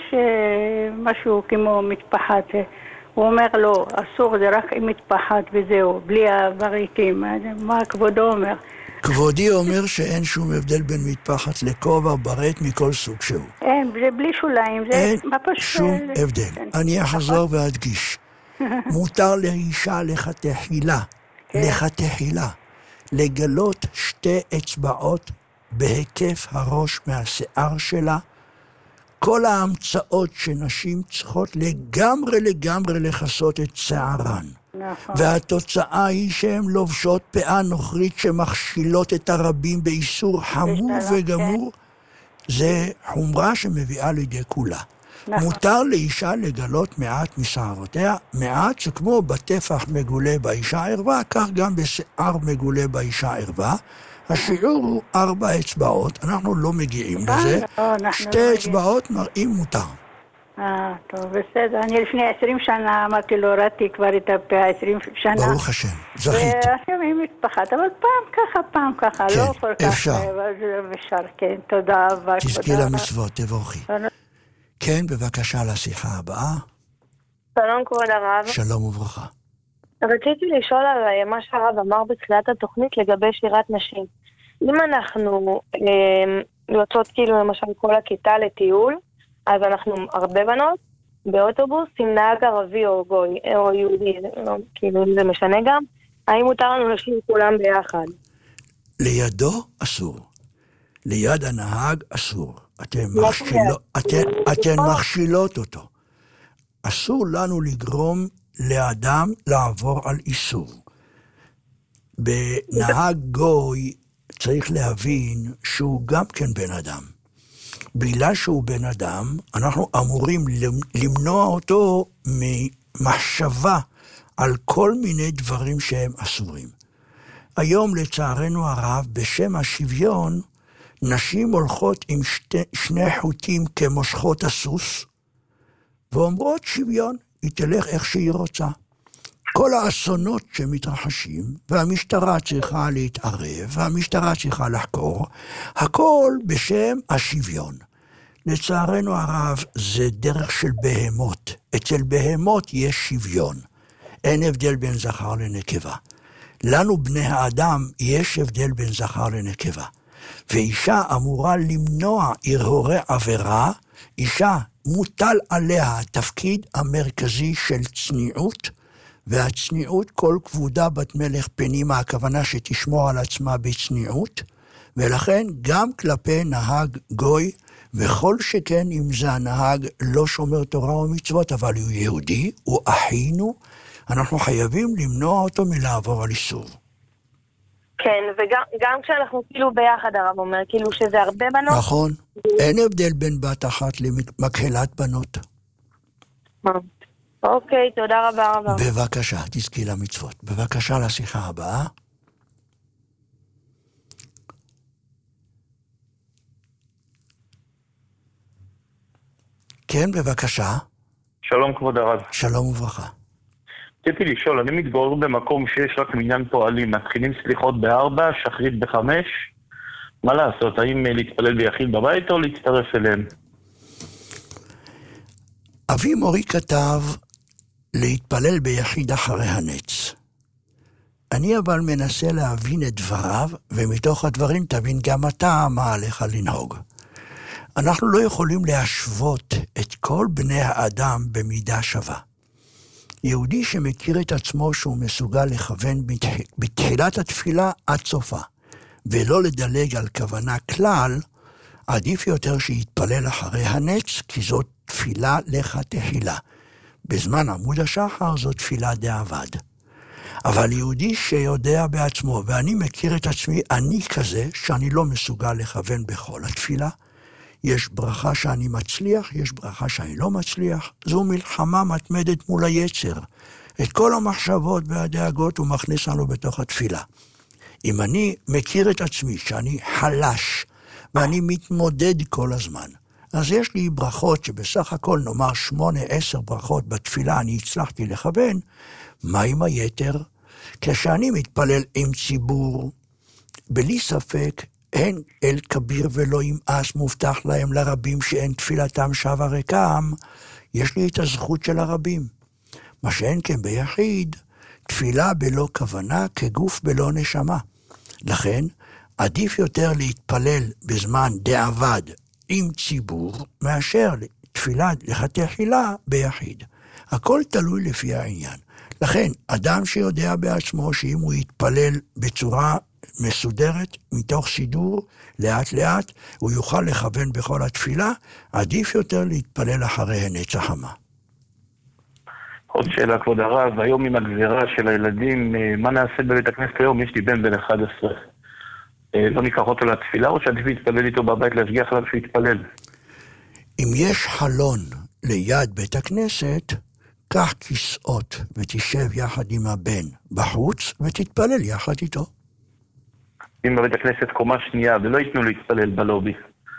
משהו כמו מטפחת. הוא אומר לו, אסור, זה רק עם מטפחת וזהו, בלי הברייטים. מה כבודו אומר? כבודי אומר שאין שום הבדל בין מטפחת לכובע או ברייט מכל סוג שהוא. אין, זה בלי שוליים, זה אין בפשוט... שום הבדל. אני אחזור ואדגיש. מותר לאישה לכתחילה, לכתחילה, לגלות שתי אצבעות בהיקף הראש מהשיער שלה. כל ההמצאות שנשים צריכות לגמרי לגמרי לחסות את שערן. נכון. והתוצאה היא שהן לובשות פאה נוכרית שמכשילות את הרבים באיסור חמור וגמור. זה חומרה שמביאה לידי כולה. נכון. מותר לאישה לגלות מעט משערותיה, מעט שכמו בטפח מגולה באישה ערווה, כך גם בשיער מגולה באישה ערווה. השיעור הוא ארבע אצבעות, אנחנו לא מגיעים לזה. שתי אצבעות מראים מותר. אה, טוב, בסדר. אני לפני עשרים שנה אמרתי לו, ראיתי כבר את הפה עשרים שנה. ברוך השם, זכית. ועכשיו היא מתפחת, אבל פעם ככה, פעם ככה, כן, לא כל כך. אפשר. אפשר, כן, תודה רבה. תזכי למצוות, תבורכי. כן, בבקשה לשיחה הבאה. שלום כבוד הרב. שלום וברכה. רציתי לשאול על מה שהרב אמר בתחילת התוכנית לגבי שירת נשים. אם אנחנו אה, יוצאות כאילו למשל כל הכיתה לטיול, אז אנחנו הרבה בנות באוטובוס עם נהג ערבי או גוי או יהודי, לא, כאילו אם זה משנה גם, האם מותר לנו לשיר כולם ביחד? לידו אסור. ליד הנהג אסור. אתן, מכשילות, אתן, אתן מכשילות אותו. אסור לנו לגרום לאדם לעבור על איסור. בנהג גוי צריך להבין שהוא גם כן בן אדם. בגלל שהוא בן אדם, אנחנו אמורים למנוע אותו ממחשבה על כל מיני דברים שהם אסורים. היום לצערנו הרב, בשם השוויון, נשים הולכות עם שתי, שני חוטים כמושכות הסוס, ואומרות שוויון, היא תלך איך שהיא רוצה. כל האסונות שמתרחשים, והמשטרה צריכה להתערב, והמשטרה צריכה לחקור, הכל בשם השוויון. לצערנו הרב, זה דרך של בהמות. אצל בהמות יש שוויון. אין הבדל בין זכר לנקבה. לנו בני האדם יש הבדל בין זכר לנקבה. ואישה אמורה למנוע הרהורי עבירה, אישה מוטל עליה התפקיד המרכזי של צניעות, והצניעות כל כבודה בת מלך פנימה, הכוונה שתשמור על עצמה בצניעות, ולכן גם כלפי נהג גוי, וכל שכן אם זה הנהג לא שומר תורה ומצוות, אבל הוא יהודי, הוא אחינו, אנחנו חייבים למנוע אותו מלעבור על איסור. כן, וגם כשאנחנו כאילו ביחד, הרב אומר, כאילו שזה הרבה בנות. נכון, אין הבדל בין בת אחת למקהלת בנות. אוקיי, תודה רבה רבה. בבקשה, תזכי למצוות. בבקשה לשיחה הבאה. כן, בבקשה. שלום כבוד הרב. שלום וברכה. רציתי לשאול, אני מתגורר במקום שיש רק מניין פועלים, מתחילים סליחות בארבע, שחרית בחמש, מה לעשות? האם להתפלל ביחיד בבית או להצטרף אליהם? אבי מורי כתב להתפלל ביחיד אחרי הנץ. אני אבל מנסה להבין את דבריו, ומתוך הדברים תבין גם אתה מה עליך לנהוג. אנחנו לא יכולים להשוות את כל בני האדם במידה שווה. יהודי שמכיר את עצמו שהוא מסוגל לכוון בתחילת התפילה עד סופה, ולא לדלג על כוונה כלל, עדיף יותר שיתפלל אחרי הנץ, כי זאת תפילה לכתחילה. בזמן עמוד השחר זאת תפילה דאבד. אבל יהודי שיודע בעצמו, ואני מכיר את עצמי, אני כזה שאני לא מסוגל לכוון בכל התפילה. יש ברכה שאני מצליח, יש ברכה שאני לא מצליח. זו מלחמה מתמדת מול היצר. את כל המחשבות והדאגות הוא מכניס לנו בתוך התפילה. אם אני מכיר את עצמי שאני חלש, ואני מתמודד כל הזמן, אז יש לי ברכות שבסך הכל נאמר שמונה, עשר ברכות בתפילה אני הצלחתי לכוון. מה עם היתר? כשאני מתפלל עם ציבור, בלי ספק, הן אל כביר ולא ימאס מובטח להם לרבים שאין תפילתם שווה ריקם, יש לי את הזכות של הרבים. מה שאין כן ביחיד, תפילה בלא כוונה כגוף בלא נשמה. לכן, עדיף יותר להתפלל בזמן דאבד עם ציבור, מאשר תפילה לכתחילה ביחיד. הכל תלוי לפי העניין. לכן, אדם שיודע בעצמו שאם הוא יתפלל בצורה מסודרת, מתוך סידור, לאט לאט, הוא יוכל לכוון בכל התפילה, עדיף יותר להתפלל אחרי הנץ החמה. עוד שאלה, כבוד הרב, היום עם הגזירה של הילדים, מה נעשה בבית הכנסת היום? יש לי בן בן אחד עשרה. לא ניקח אותו לתפילה, או שעדיף להתפלל איתו בבית להשגיח עליו שהוא יתפלל? אם יש חלון ליד בית הכנסת, קח כיסאות ותשב יחד עם הבן בחוץ ותתפלל יחד איתו. אם בבית הכנסת קומה שנייה ולא ייתנו להתפלל בלובי,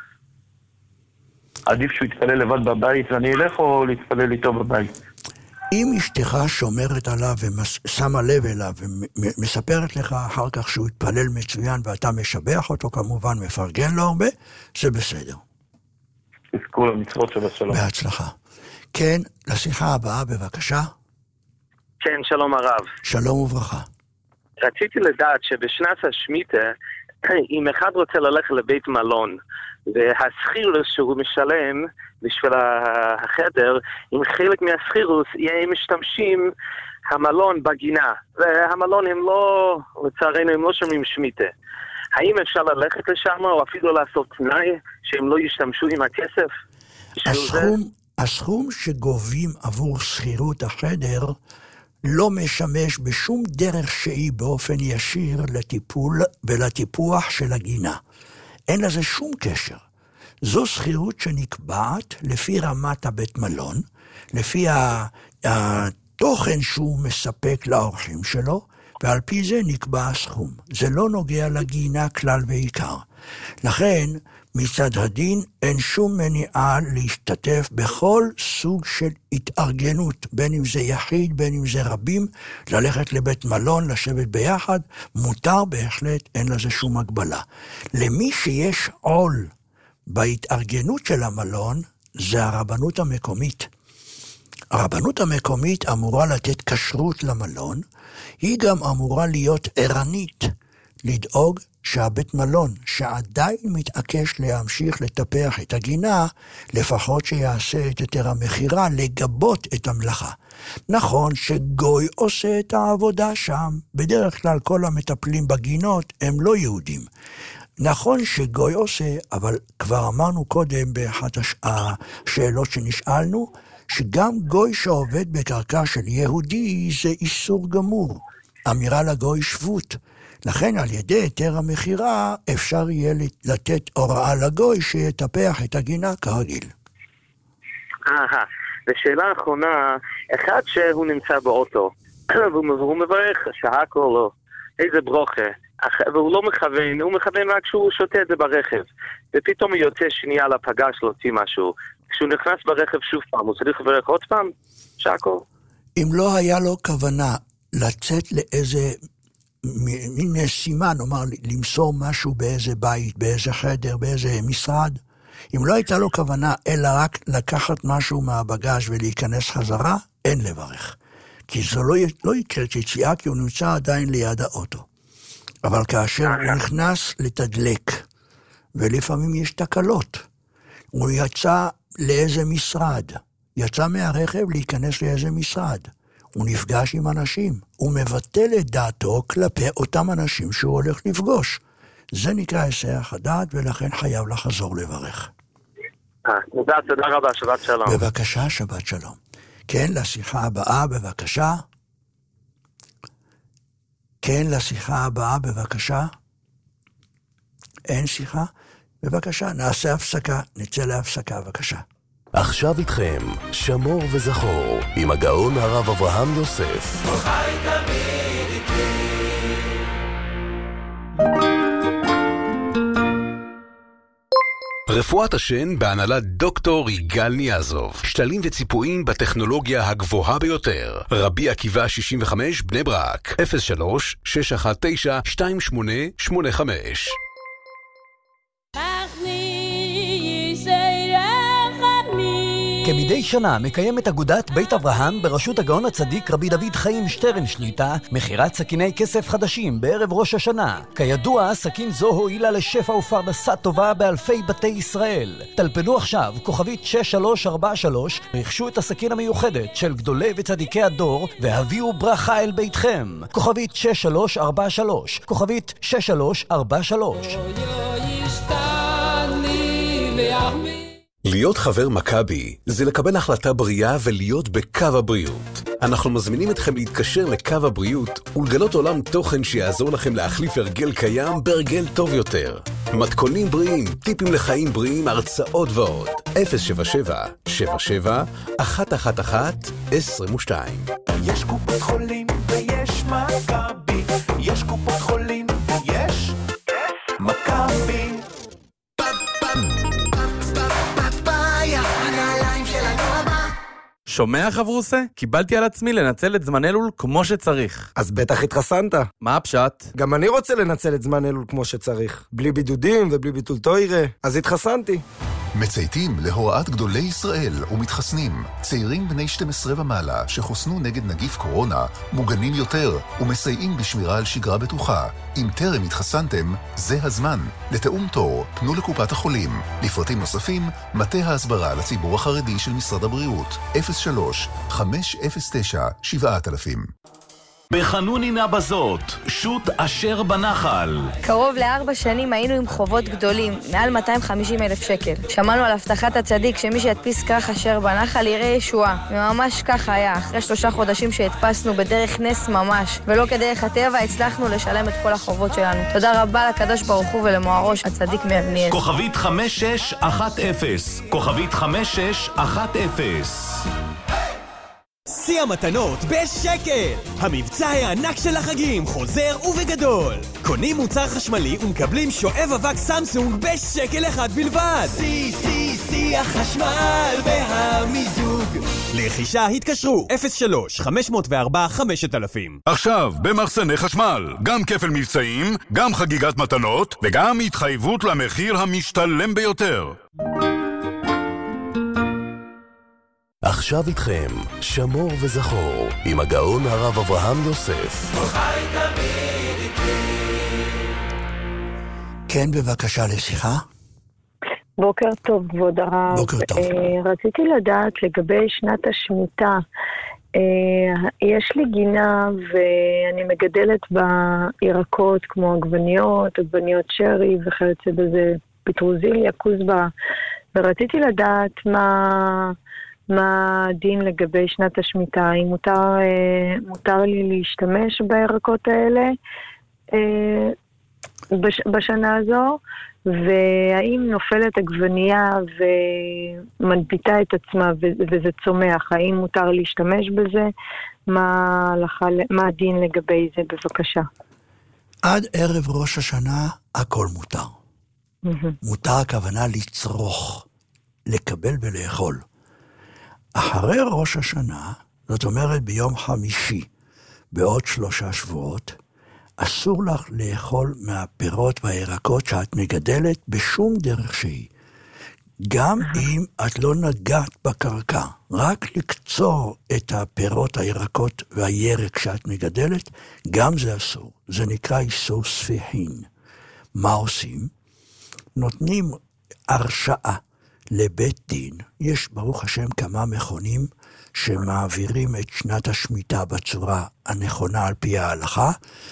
עדיף שהוא יתפלל לבד בבית ואני אלך, או להתפלל איתו בבית? אם אשתך שומרת עליו ושמה לב אליו ומספרת לך אחר כך שהוא יתפלל מצוין ואתה משבח אותו, כמובן מפרגן לו הרבה, זה בסדר. תזכו למצוות של השלום. בהצלחה. כן, לשיחה הבאה בבקשה. כן, שלום הרב. שלום וברכה. רציתי לדעת שבשנת השמיטה, אם אחד רוצה ללכת לבית מלון, והסחירוס שהוא משלם בשביל החדר, אם חלק מהסחירוס יהיה משתמשים המלון בגינה, והמלון הם לא, לצערנו הם לא שומעים שמיטה. האם אפשר ללכת לשם, או אפילו לעשות תנאי שהם לא ישתמשו עם הכסף? הסכום, הסכום שגובים עבור סחירות החדר לא משמש בשום דרך שהיא באופן ישיר לטיפול ולטיפוח של הגינה. אין לזה שום קשר. זו סחירות שנקבעת לפי רמת הבית מלון, לפי התוכן שהוא מספק לאורחים שלו, ועל פי זה נקבע הסכום. זה לא נוגע לגינה כלל ועיקר. לכן, מצד הדין אין שום מניעה להשתתף בכל סוג של התארגנות, בין אם זה יחיד, בין אם זה רבים, ללכת לבית מלון, לשבת ביחד, מותר בהחלט, אין לזה שום הגבלה. למי שיש עול בהתארגנות של המלון, זה הרבנות המקומית. הרבנות המקומית אמורה לתת כשרות למלון, היא גם אמורה להיות ערנית, לדאוג שהבית מלון שעדיין מתעקש להמשיך לטפח את הגינה, לפחות שיעשה את יותר המחירה, לגבות את המלאכה. נכון שגוי עושה את העבודה שם, בדרך כלל כל המטפלים בגינות הם לא יהודים. נכון שגוי עושה, אבל כבר אמרנו קודם באחת השאלות שנשאלנו, שגם גוי שעובד בקרקע של יהודי זה איסור גמור. אמירה לגוי שבות. לכן על ידי היתר המחירה אפשר יהיה לתת הוראה לגוי שיטפח את הגינה כרגיל. אהה, ושאלה האחרונה, אחד שהוא נמצא באוטו, והוא מברך שעה כולו, איזה ברוכה, והוא לא מכוון, הוא מכוון רק כשהוא שותה את זה ברכב, ופתאום הוא יוצא שנייה לפגש להוציא משהו, כשהוא נכנס ברכב שוב פעם, הוא צריך לברך עוד פעם, שעה כל? אם לא היה לו כוונה לצאת לאיזה מין נשימה, נאמר, למסור משהו באיזה בית, באיזה חדר, באיזה משרד, אם לא הייתה לו כוונה, אלא רק לקחת משהו מהבגז' ולהיכנס חזרה, אין לברך. כי זו לא, לא יקרת יציאה, כי הוא נמצא עדיין ליד האוטו. אבל כאשר הוא נכנס לתדלק, ולפעמים יש תקלות, הוא יצא לאיזה משרד, יצא מהרכב להיכנס לאיזה משרד, הוא נפגש עם אנשים, הוא מבטל את דעתו כלפי אותם אנשים שהוא הולך לפגוש. זה נקרא היסח הדעת, ולכן חייב לחזור לברך. תודה, תודה רבה, שבת שלום. בבקשה, שבת שלום. כן, לשיחה הבאה, בבקשה. כן, לשיחה הבאה, בבקשה. אין שיחה? בבקשה, נעשה הפסקה, נצא להפסקה, בבקשה. עכשיו איתכם, שמור וזכור, עם הגאון הרב אברהם יוסף. חי תמיד איתי. רפואת השן בהנהלת דוקטור יגאל ניאזוב. שתלים וציפויים בטכנולוגיה הגבוהה ביותר. רבי עקיבא שישים וחמש בני ברק. אפס שלוש שש אחת תשע שתיים שמונה שמונה חמש. כמדי שנה מקיימת אגודת בית אברהם בראשות הגאון הצדיק רבי דוד חיים שטרן שליטה מחירת סכיני כסף חדשים בערב ראש השנה. כידוע, סכין זו הועילה לשפע ופרנסה טובה באלפי בתי ישראל. טלפנו עכשיו כוכבית שש שלוש ארבע שלוש, רכשו את הסכין המיוחדת של גדולי וצדיקי הדור והביאו ברכה אל ביתכם. כוכבית שש שלוש ארבע שלוש, כוכבית שש שלוש ארבע שלוש. להיות חבר מכבי זה לקבל החלטה בריאה ולהיות בקו הבריאות. אנחנו מזמינים אתכם להתקשר לקו הבריאות ולגלות עולם תוכן שיעזור לכם להחליף הרגל קיים בהרגל טוב יותר. מתכונים בריאים, טיפים לחיים בריאים, הרצאות ועוד. אפס שבע שבע שבע שבע אחת אחת אחת עשרים ושתיים. יש קופות חולים ויש מכבי. יש קופות חולים ויש מכבי. שומע חברוסה? קיבלתי על עצמי לנצל את זמן אלול כמו שצריך. אז בטח התחסנת. מה הפשט? גם אני רוצה לנצל את זמן אלול כמו שצריך. בלי בידודים ובלי ביטול תוירה. אז התחסנתי. מצייתים להוראת גדולי ישראל ומתחסנים. צעירים בני שתים עשרה ומעלה שחוסנו נגד נגיף קורונה מוגנים יותר ומסייעים בשמירה על שגרה בטוחה. אם טרם התחסנתם, זה הזמן. לתאום תור, פנו לקופת החולים. לפרטים נוספים, מטה ההסברה לציבור החרדי של משרד הבריאות. אפס שלוש חמש אפס תשע שבע אלפים. בחנונינה בזאת, שוט אשר בנחל. קרוב לארבע שנים היינו עם חובות גדולים, מעל מאתיים וחמישים אלף שקל. שמענו על הבטחת הצדיק שמי שהדפיס כך אשר בנחל יראה ישועה. וממש ככה היה, אחרי שלושה חודשים שהדפסנו בדרך נס ממש, ולא כדרך הטבע הצלחנו לשלם את כל החובות שלנו. תודה רבה לקדוש ברוך הוא ולמוארוש הצדיק מאבניאל. כוכבית חמש שש אחת אפס, כוכבית חמש שש אחת אפס. שיא המתנות בשקל! המבצע הענק של החגים חוזר ובגדול! קונים מוצר חשמלי ומקבלים שואב אבק סמסונג בשקל אחד בלבד! שיא, שיא, שיא החשמל והמיזוג! לרכישה התקשרו אפס שלוש חמש אפס ארבע חמשת אלפים. עכשיו, במחסני חשמל, גם כפל מבצעים, גם חגיגת מתנות וגם התחייבות למחיר המשתלם ביותר. עכשיו איתכם, שמור וזכור, עם הגאון הרב אברהם יוסף. חי תמיד איתי. כן, בבקשה לשיחה. בוקר טוב, כבוד הרב. בוקר טוב. Uh, רציתי לדעת לגבי שנת השמיטה. Uh, יש לי גינה ואני מגדלת בירקות כמו עגבניות, עגבניות שרי וכיוצא בזה, פטרוזיליה, כוסברה, ורציתי לדעת מה... מה הדין לגבי שנת השמיטה, אם מותר, מותר לי להשתמש בירקות האלה בשנה הזו, והאם נופלת עגבנייה ומנביטה את עצמה וזה צומח, האם מותר להשתמש בזה, מה, מה הדין לגבי זה, בבקשה. עד ערב ראש השנה הכל מותר. מותר הכוונה לצרוך, לקבל ולאכול. אחרי ראש השנה, זאת אומרת ביום חמישי, בעוד שלושה שבועות, אסור לך לאכול מהפירות והירקות שאת מגדלת בשום דרך שהיא. גם אם את לא נגעת בקרקע, רק לקצור את הפירות, הירקות והירק שאת מגדלת, גם זה אסור. זה נקרא איסור ספיחין. מה עושים? נותנים הרשאה. לבית דין, יש ברוך השם כמה מכונים שמעבירים את שנת השמיטה בצורה הנכונה על פי ההלכה,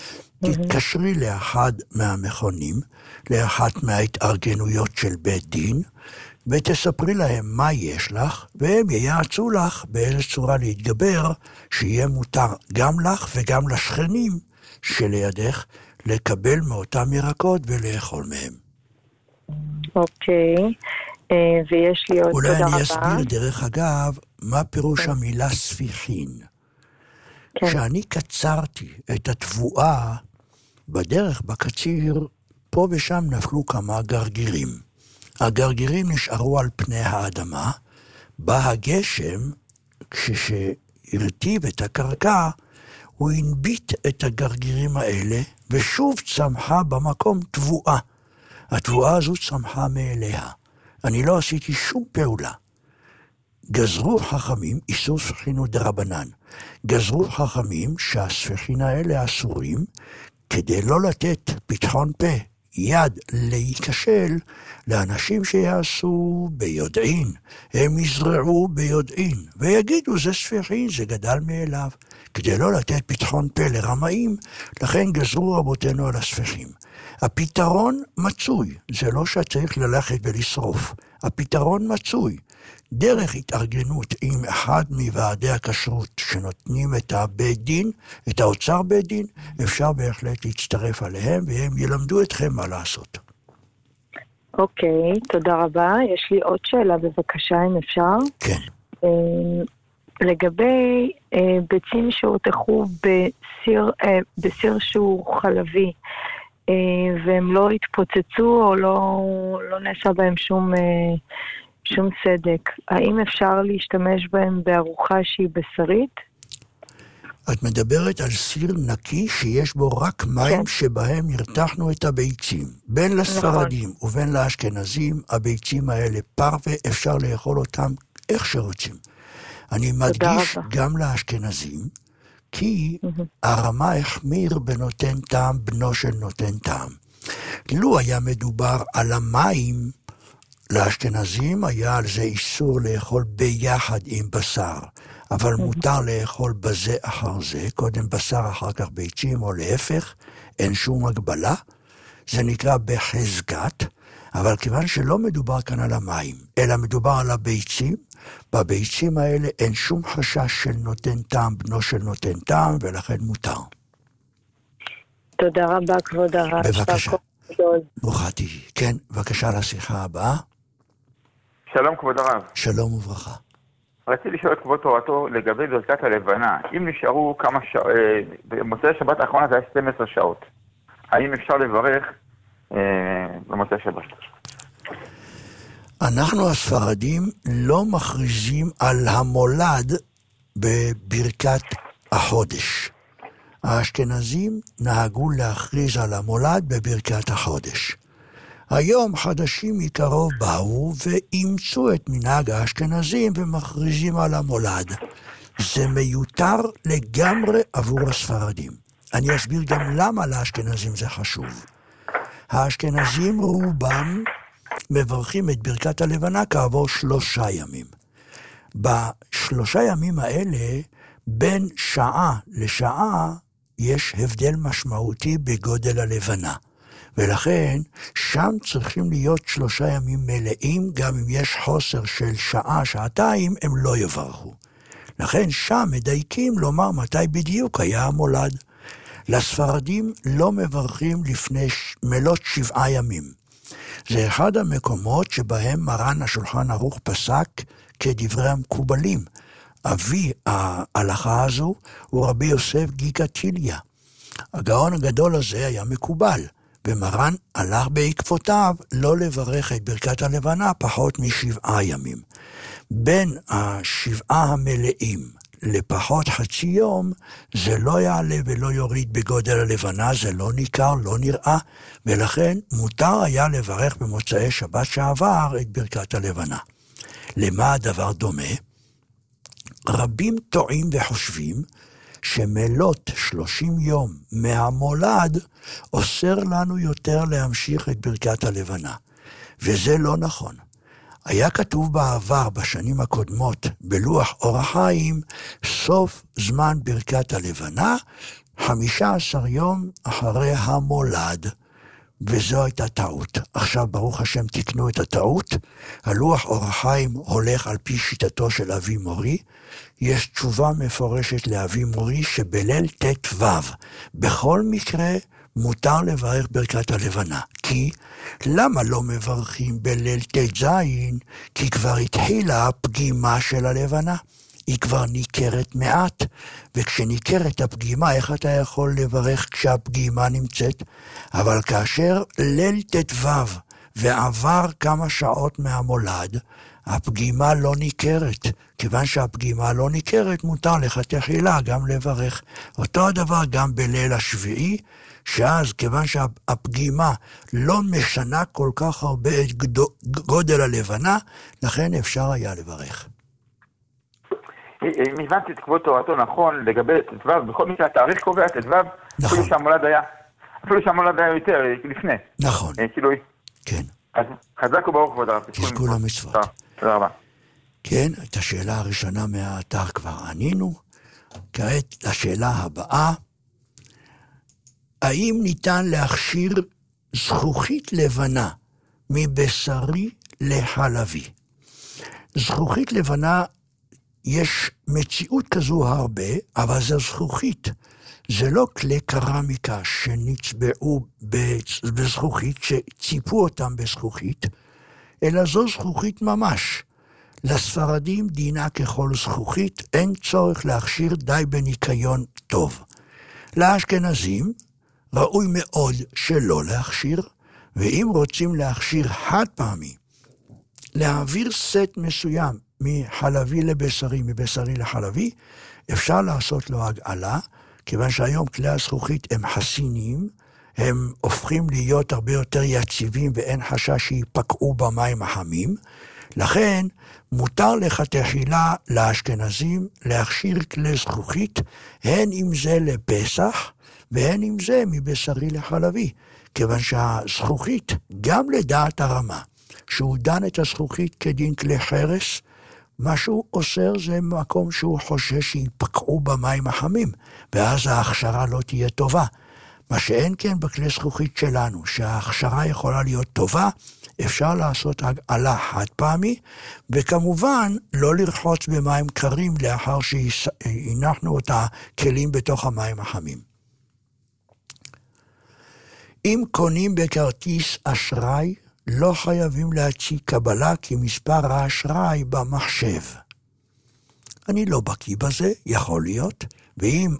תתקשרי לאחד מהמכונים, לאחת מההתארגנויות של בית דין, ותספרי להם מה יש לך, והם ייעצו לך באיזה צורה להתגבר, שיהיה מותר גם לך וגם לשכנים שלידך, לקבל מאותם ירקות ולאכול מהם. אוקיי, ויש לי עוד תודה רבה. אולי אני אסביר דרך אגב, מה פירוש המילה ספיחין. כשאני קצרתי את התבואה, בדרך, בקציר, פה ושם נפלו כמה גרגירים. הגרגירים נשארו על פני האדמה, בא הגשם, כשהרטיב את הקרקע, הוא הנביט את הגרגירים האלה, ושוב צמחה במקום תבואה. התבואה הזו צמחה מאליה. אני לא עשיתי שום פעולה. גזרו חכמים, איסור ספיחין דרבנן, גזרו חכמים שהספיחין האלה אסורים, כדי לא לתת פתחון פה, יד להיכשל לאנשים שיעשו ביודעין, הם יזרעו ביודעין, ויגידו זה ספיחין, זה גדל מאליו, כדי לא לתת פתחון פה לרמאים, לכן גזרו רבותינו על הספיחים. הפתרון מצוי, זה לא שצריך ללכת ולשרוף, הפתרון מצוי, דרך התארגנות עם אחד מוועדי הכשרות שנותנים את הבית דין, את האוצר בית דין, אפשר בהחלט להצטרף עליהם, והם ילמדו אתכם מה לעשות. אוקיי, תודה רבה. יש לי עוד שאלה בבקשה, אם אפשר. כן. לגבי ביצים שהותחו בסיר, בסיר שהוא חלבי, והם לא התפוצצו או לא, לא נעשה בהם שום... שום סדק. האם אפשר להשתמש בהם בארוחה שהיא בשרית? את מדברת על סיר נקי שיש בו רק מים כן. שבהם הרתחנו את הביצים. בין לספרדים נכון. ובין לאשכנזים, הביצים האלה פרווה, אפשר לאכול אותם איך שרוצים. אני מדגיש רבה. גם לאשכנזים, כי mm-hmm. הרמה החמיר בנותן טעם, בנו של נותן טעם. לו היה מדובר על המים, לאשכנזים היה על זה איסור לאכול ביחד עם בשר, אבל מותר לאכול בזה אחר זה, קודם בשר אחר כך ביצים או להפך, אין שום הגבלה, זה נקרא בחזקת, אבל כיוון שלא מדובר כאן על המים, אלא מדובר על הביצים, בביצים האלה אין שום חשש של נותן טעם, בנו של נותן טעם, ולכן מותר. תודה רבה כבוד הרב. בבקשה. ברוכה תהי. כן, בבקשה לשיחה הבאה. שלום כבוד הרב. שלום וברכה. רציתי לשאול את כבוד תורתו לגבי ברכת הלבנה. אם נשארו כמה שעות, במוצאי שבת האחרונה זה היה שתים עשרה שעות. האם אפשר לברך אה, במוצאי שבת? אנחנו הספרדים לא מכריזים על המולד בברכת החודש. האשכנזים נהגו להכריז על המולד בברכת החודש. היום חדשים מקרוב באו ואימצו את מנהג האשכנזים ומכריזים על המולד. זה מיותר לגמרי עבור הספרדים. אני אסביר גם למה לאשכנזים זה חשוב. האשכנזים רובם מברכים את ברכת הלבנה כעבור שלושה ימים. בשלושה ימים האלה, בין שעה לשעה, יש הבדל משמעותי בגודל הלבנה. ולכן, שם צריכים להיות שלושה ימים מלאים, גם אם יש חוסר של שעה, שעתיים, הם לא יברכו. לכן, שם מדייקים לומר מתי בדיוק היה המולד. לספרדים לא מברכים לפני מלות שבעה ימים. זה אחד המקומות שבהם מרן השולחן ערוך פסק כדברי המקובלים. אבי ההלכה הזו הוא רבי יוסף גיקה טיליה. הגאון הגדול הזה היה מקובל, ומרן הלך בעקבותיו לא לברך את ברכת הלבנה פחות משבעה ימים. בין השבעה המלאים לפחות חצי יום, זה לא יעלה ולא יוריד בגודל הלבנה, זה לא ניכר, לא נראה, ולכן מותר היה לברך במוצאי שבת שעבר את ברכת הלבנה. למה הדבר דומה? רבים טועים וחושבים שמלות שלושים יום מהמולד אוסר לנו יותר להמשיך את ברכת הלבנה. וזה לא נכון. היה כתוב בעבר, בשנים הקודמות, בלוח אור החיים, סוף זמן ברכת הלבנה, חמישה עשר יום אחרי המולד, וזו הייתה טעות. עכשיו, ברוך השם, תקנו את הטעות. הלוח אור החיים הולך על פי שיטתו של אבי מורי. יש תשובה מפורשת לאבי מורי שבליל ת' ו', בכל מקרה מותר לברך ברכת הלבנה. כי למה לא מברכים בליל ת' ז'? כי כבר התחילה הפגימה של הלבנה. היא כבר ניכרת מעט, וכשניכרת הפגימה, איך אתה יכול לברך כשהפגימה נמצאת? אבל כאשר ליל ת' ו' ועבר כמה שעות מהמולד, הפגימה לא ניכרת. כיוון שהפגימה לא ניכרת, מותר לך תחילה גם לברך. אותו הדבר גם בליל השביעי, שאז כיוון שהפגימה לא משנה כל כך הרבה את גודל הלבנה, לכן אפשר היה לברך. אם הבנתי את כבוד תורתו נכון, לגבי ת' ו', בכל מקרה התאריך קובע ת' ו', אפילו שהמולד היה, אפילו שהמולד היה יותר לפני. נכון. כאילו, כן. אז חזק וברוך כבוד הרב. תזכו למצוות. תודה רבה. כן, את השאלה הראשונה מהאתר כבר ענינו. כעת לשאלה הבאה, האם ניתן להכשיר זכוכית לבנה מבשרי לחלבי? זכוכית לבנה, יש מציאות כזו הרבה, אבל זה זכוכית. זה לא כלי קרמיקה שנצבעו בזכוכית, שציפו אותם בזכוכית, אלא זו זכוכית ממש. לספרדים דינה ככל זכוכית, אין צורך להכשיר די בניקיון טוב. לאשכנזים ראוי מאוד שלא להכשיר, ואם רוצים להכשיר חד פעמי, להעביר סט מסוים מחלבי לבשרי, מבשרי לחלבי, אפשר לעשות לו הגעלה, כיוון שהיום כלי הזכוכית הם חסיניים, הם הופכים להיות הרבה יותר יציבים ואין חשש שיפקעו במים החמים, לכן מותר לך תחילה לאשכנזים להכשיר כלי זכוכית, הן אם זה לפסח והן אם זה מבשרי לחלבי, כיוון שהזכוכית גם לדעת הרמה, שהוא דן את הזכוכית כדין כלי חרס, מה שהוא אוסר זה מקום שהוא חושש שיפקעו במים החמים, ואז ההכשרה לא תהיה טובה. מה שאין כן בכלי זכוכית שלנו, שההכשרה יכולה להיות טובה, אפשר לעשות הגעלה חד פעמי, וכמובן לא לרחוץ במים קרים לאחר שהנחנו את הכלים בתוך המים החמים. אם קונים בכרטיס אשראי, לא חייבים להציג קבלה כי מספר האשראי במחשב. אני לא בקיא בזה, יכול להיות, ואם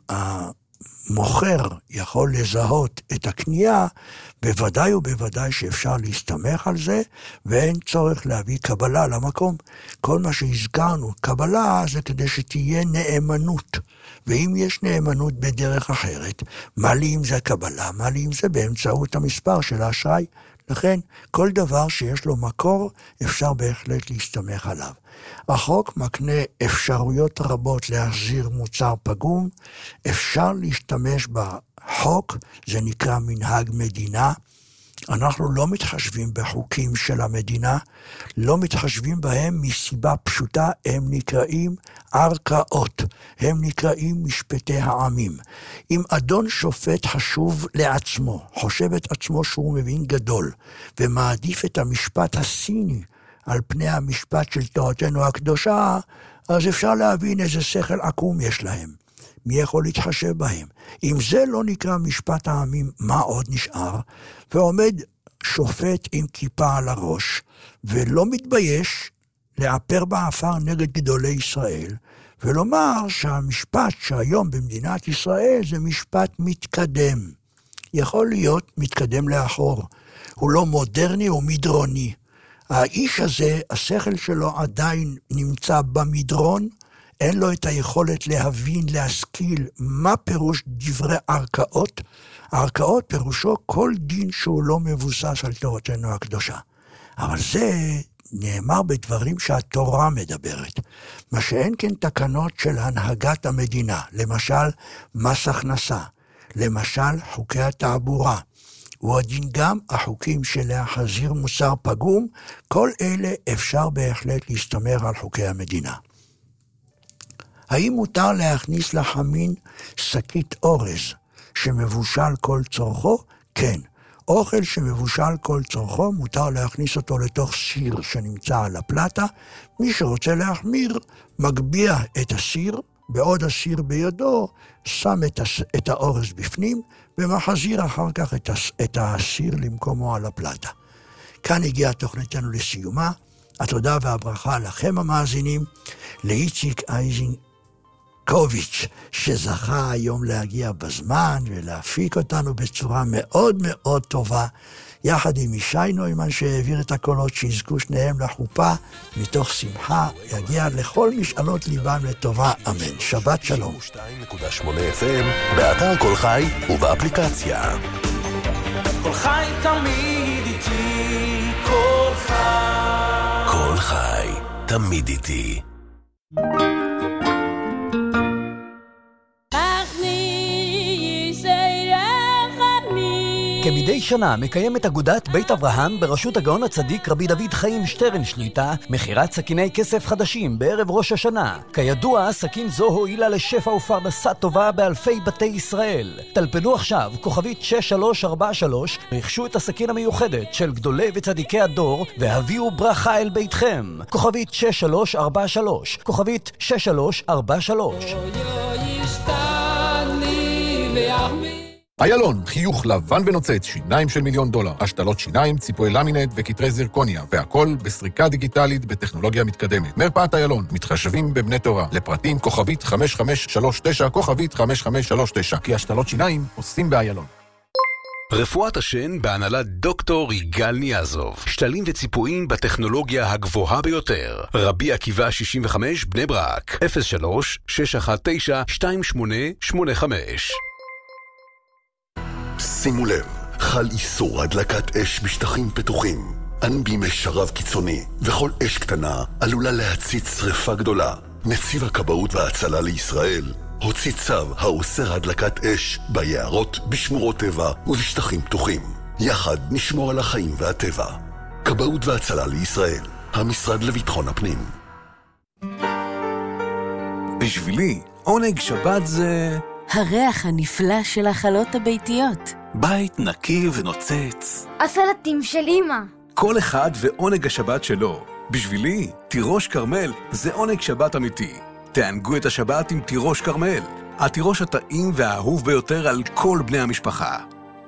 המוכר יכול לזהות את הקנייה, בוודאי ובוודאי שאפשר להסתמך על זה, ואין צורך להביא קבלה למקום. כל מה שהזכרנו, קבלה זה כדי שתהיה נאמנות, ואם יש נאמנות בדרך אחרת, מה לי אם זה קבלה, מה לי אם זה באמצעות המספר של האשראי. לכן, כל דבר שיש לו מקור, אפשר בהחלט להסתמך עליו. החוק מקנה אפשרויות רבות להחזיר מוצר פגום, אפשר להשתמש בחוק, זה נקרא מנהג מדינה, אנחנו לא מתחשבים בחוקים של המדינה, לא מתחשבים בהם מסיבה פשוטה, הם נקראים ערכאות, הם נקראים משפטי העמים. אם אדון שופט חשוב לעצמו, חושב את עצמו שהוא מבין גדול, ומעדיף את המשפט הסיני על פני המשפט של תורתנו הקדושה, אז אפשר להבין איזה שכל עקום יש להם. מי יכול להתחשב בהם? אם זה לא נקרא משפט העמים, מה עוד נשאר? ועומד שופט עם כיפה על הראש, ולא מתבייש לאפר באפר נגד גדולי ישראל, ולומר שהמשפט שהיום במדינת ישראל זה משפט מתקדם. יכול להיות מתקדם לאחור. הוא לא מודרני, הוא מדרוני. האיש הזה, השכל שלו עדיין נמצא במדרון, אין לו את היכולת להבין, להשכיל מה פירוש דברי ערכאות. ערכאות פירושו כל דין שהוא לא מבוסס על תורתנו הקדושה. אבל זה נאמר בדברים שהתורה מדברת. מה שאין כן תקנות של הנהגת המדינה, למשל מס הכנסה, למשל חוקי התעבורה, ועודין גם החוקים של להחזיר מוצר פגום, כל אלה אפשר בהחלט להסתמך על חוקי המדינה. האם מותר להכניס לחמין שקית אורז שמבושל כל צורכו? כן. אוכל שמבושל כל צורכו, מותר להכניס אותו לתוך סיר שנמצא על הפלטה. מי שרוצה להחמיר, מגביע את הסיר, בעוד הסיר בידו, שם את, הס... את האורז בפנים, ומחזיר אחר כך את, הס... את הסיר למקומו על הפלטה. כאן הגיעה תוכניתנו לסיומה. התודה והברכה לכם המאזינים, לאיציק אייזנקוביץ' שזכה היום להגיע בזמן ולהפיק אותנו בצורה מאוד מאוד טובה, יחד עם ישי נוימן שהעביר את הקולות, שיזכו שניהם לחופה מתוך שמחה, יגיע לכל משאלות ליבם לטובה, אמן. שבת שלום. שתיים נקודה שמונה אף אם באתר כל חי ובאפליקציה. כל חי תמיד איתי, כל חי. כל חי תמיד איתי. כמדי שנה מקיימת אגודת בית אברהם בראשות הגאון הצדיק רבי דוד חיים שטרן שליטה מכירת סכיני כסף חדשים בערב ראש השנה. כידוע, סכין זו הועילה לשפע ופרנסה טובה באלפי בתי ישראל. טלפנו עכשיו כוכבית שש שלוש ארבע שלוש, רכשו את הסכין המיוחדת של גדולי וצדיקי הדור והביאו ברכה אל ביתכם. כוכבית שש שלוש ארבע שלוש, כוכבית שש שלוש ארבע שלוש. איילון, חיוך לבן ונוצץ, שיניים של מיליון דולר, השתלות שיניים, ציפוי למינט וכתרי זירקוניה, והכל בסריקה דיגיטלית בטכנולוגיה מתקדמת. מרפאת איילון, מתחשבים בבני תורה, לפרטים כוכבית חמש חמש שלוש תשע, כוכבית חמש חמש שלוש תשע, כי השתלות שיניים עושים באיילון. רפואת השן בהנהלת דוקטור יגאל ניאזוב. שתלים וציפויים בטכנולוגיה הגבוהה ביותר. רבי עקיבא שישים וחמש בני ברק, אפס שלוש שש אחת תשע שתיים שמונה שמונה חמש. שימו לב, חל איסור הדלקת אש בשטחים פתוחים. אנו בימי שרב קיצוני, וכל אש קטנה עלולה להציץ שריפה גדולה. נציב הכבאות וההצלה לישראל הוציא צו האוסר הדלקת אש ביערות, בשמורות טבע ובשטחים פתוחים. יחד נשמור על החיים והטבע. כבאות והצלה לישראל, המשרד לביטחון הפנים. בשבילי, עונג שבת זה... הריח הנפלא של החלות הביתיות. בית נקי ונוצץ. הסלטים של אמא. כל אחד ועונג השבת שלו. בשבילי, תירוש קרמל זה עונג שבת אמיתי. תענגו את השבת עם תירוש קרמל. התירוש הטעים והאהוב ביותר על כל בני המשפחה.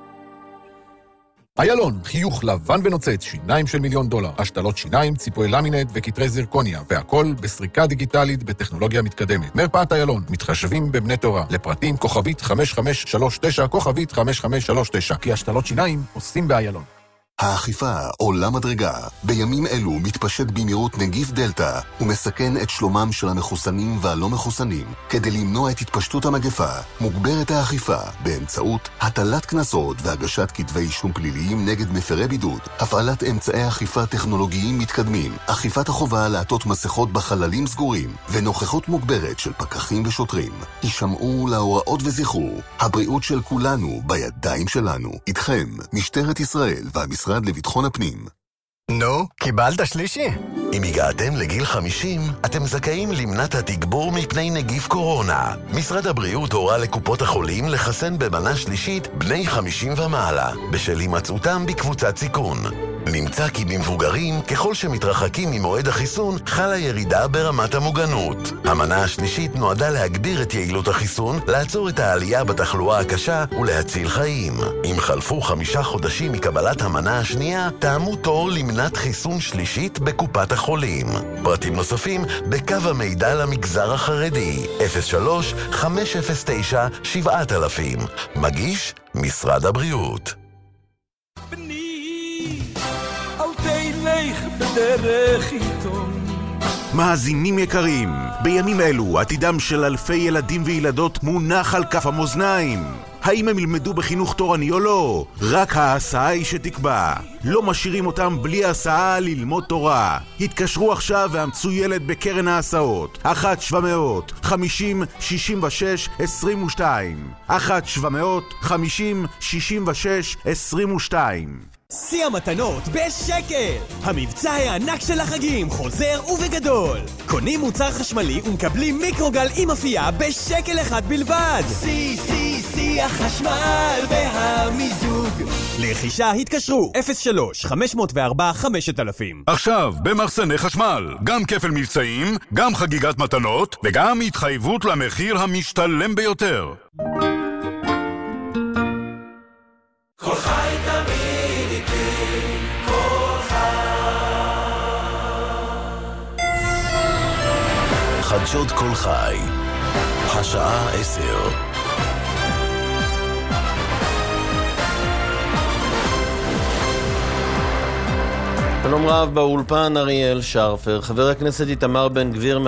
איילון, חיוך לבן ונוצץ, שיניים של מיליון דולר, השתלות שיניים, ציפוי למינט וכתרי זירקוניה, והכל בסריקה דיגיטלית בטכנולוגיה מתקדמת. מרפאת איילון, מתחשבים בבני תורה, לפרטים כוכבית חמש חמש שלוש תשע, כוכבית חמש חמש שלוש תשע, כי השתלות שיניים עושים באיילון. האכיפה עולה מדרגה. בימים אלו מתפשט במהירות נגיף דלטה ומסכן את שלומם של המחוסנים והלא מחוסנים. כדי למנוע את התפשטות המגפה, מוגברת האכיפה באמצעות הטלת קנסות והגשת כתבי אישום פליליים נגד מפרי בידוד, הפעלת אמצעי אכיפה טכנולוגיים מתקדמים, אכיפת החובה לעטות מסכות בחללים סגורים, ונוכחות מוגברת של פקחים ושוטרים. הישמעו להוראות וזכרו, הבריאות של כולנו בידיים שלנו. איתכם, משטרת ישראל והמשרד משרד לביטחון הפנים. נו, קיבלת שלישי? אם הגעתם לגיל חמישים, אתם זכאים למנת התגבור מפני נגיף קורונה. משרד הבריאות הורה לקופות החולים לחסן במנה שלישית בני חמישים ומעלה, בשל הימצאותם בקבוצת סיכון. נמצא כי במבוגרים, ככל שמתרחקים ממועד החיסון, חלה ירידה ברמת המוגנות. המנה השלישית נועדה להגביר את יעילות החיסון, לעצור את העלייה בתחלואה הקשה ולהציל חיים. אם חלפו חמישה חודשים מקבלת המנה השנייה, טעמו תור למנת חיסון שלישית בקופת החולים. פרטים נוספים בקו המידע למגזר החרדי, אפס שלוש חמש אפס תשע שבע אלף. מגיש משרד הבריאות. תלך בדרך עיתון. מאזינים יקרים, בימים אלו עתידם של אלפי ילדים וילדות מונח על כף המאזניים. האם הם ילמדו בחינוך תורני או לא? רק ההסעה היא שתקבע. לא משאירים אותם בלי הסעה ללמוד תורה. התקשרו עכשיו ואמצו ילד בקרן ההסעות. אחת שבע מאות חמישים שישים ושש עשרים ושתיים. אחת שבע מאות חמישים שישים ושש עשרים ושתיים. שיא המתנות בשקל! המבצע הענק של החגים חוזר ובגדול. קונים מוצר חשמלי ומקבלים מיקרוגל עם אפייה בשקל אחד בלבד. שיא, שיא, שיא החשמל והמיזוג. לרכישה התקשרו אפס שלוש חמש אפס ארבע חמש אלף. עכשיו במחסני חשמל, גם כפל מבצעים, גם חגיגת מתנות וגם התחייבות למחיר המשתלם ביותר. כל חי תמיד איתי, כל חי. חדשות כל חי, השעה עשר. שלום רב באולפן אריאל שרפר. חבר הכנסת איתמר בן גביר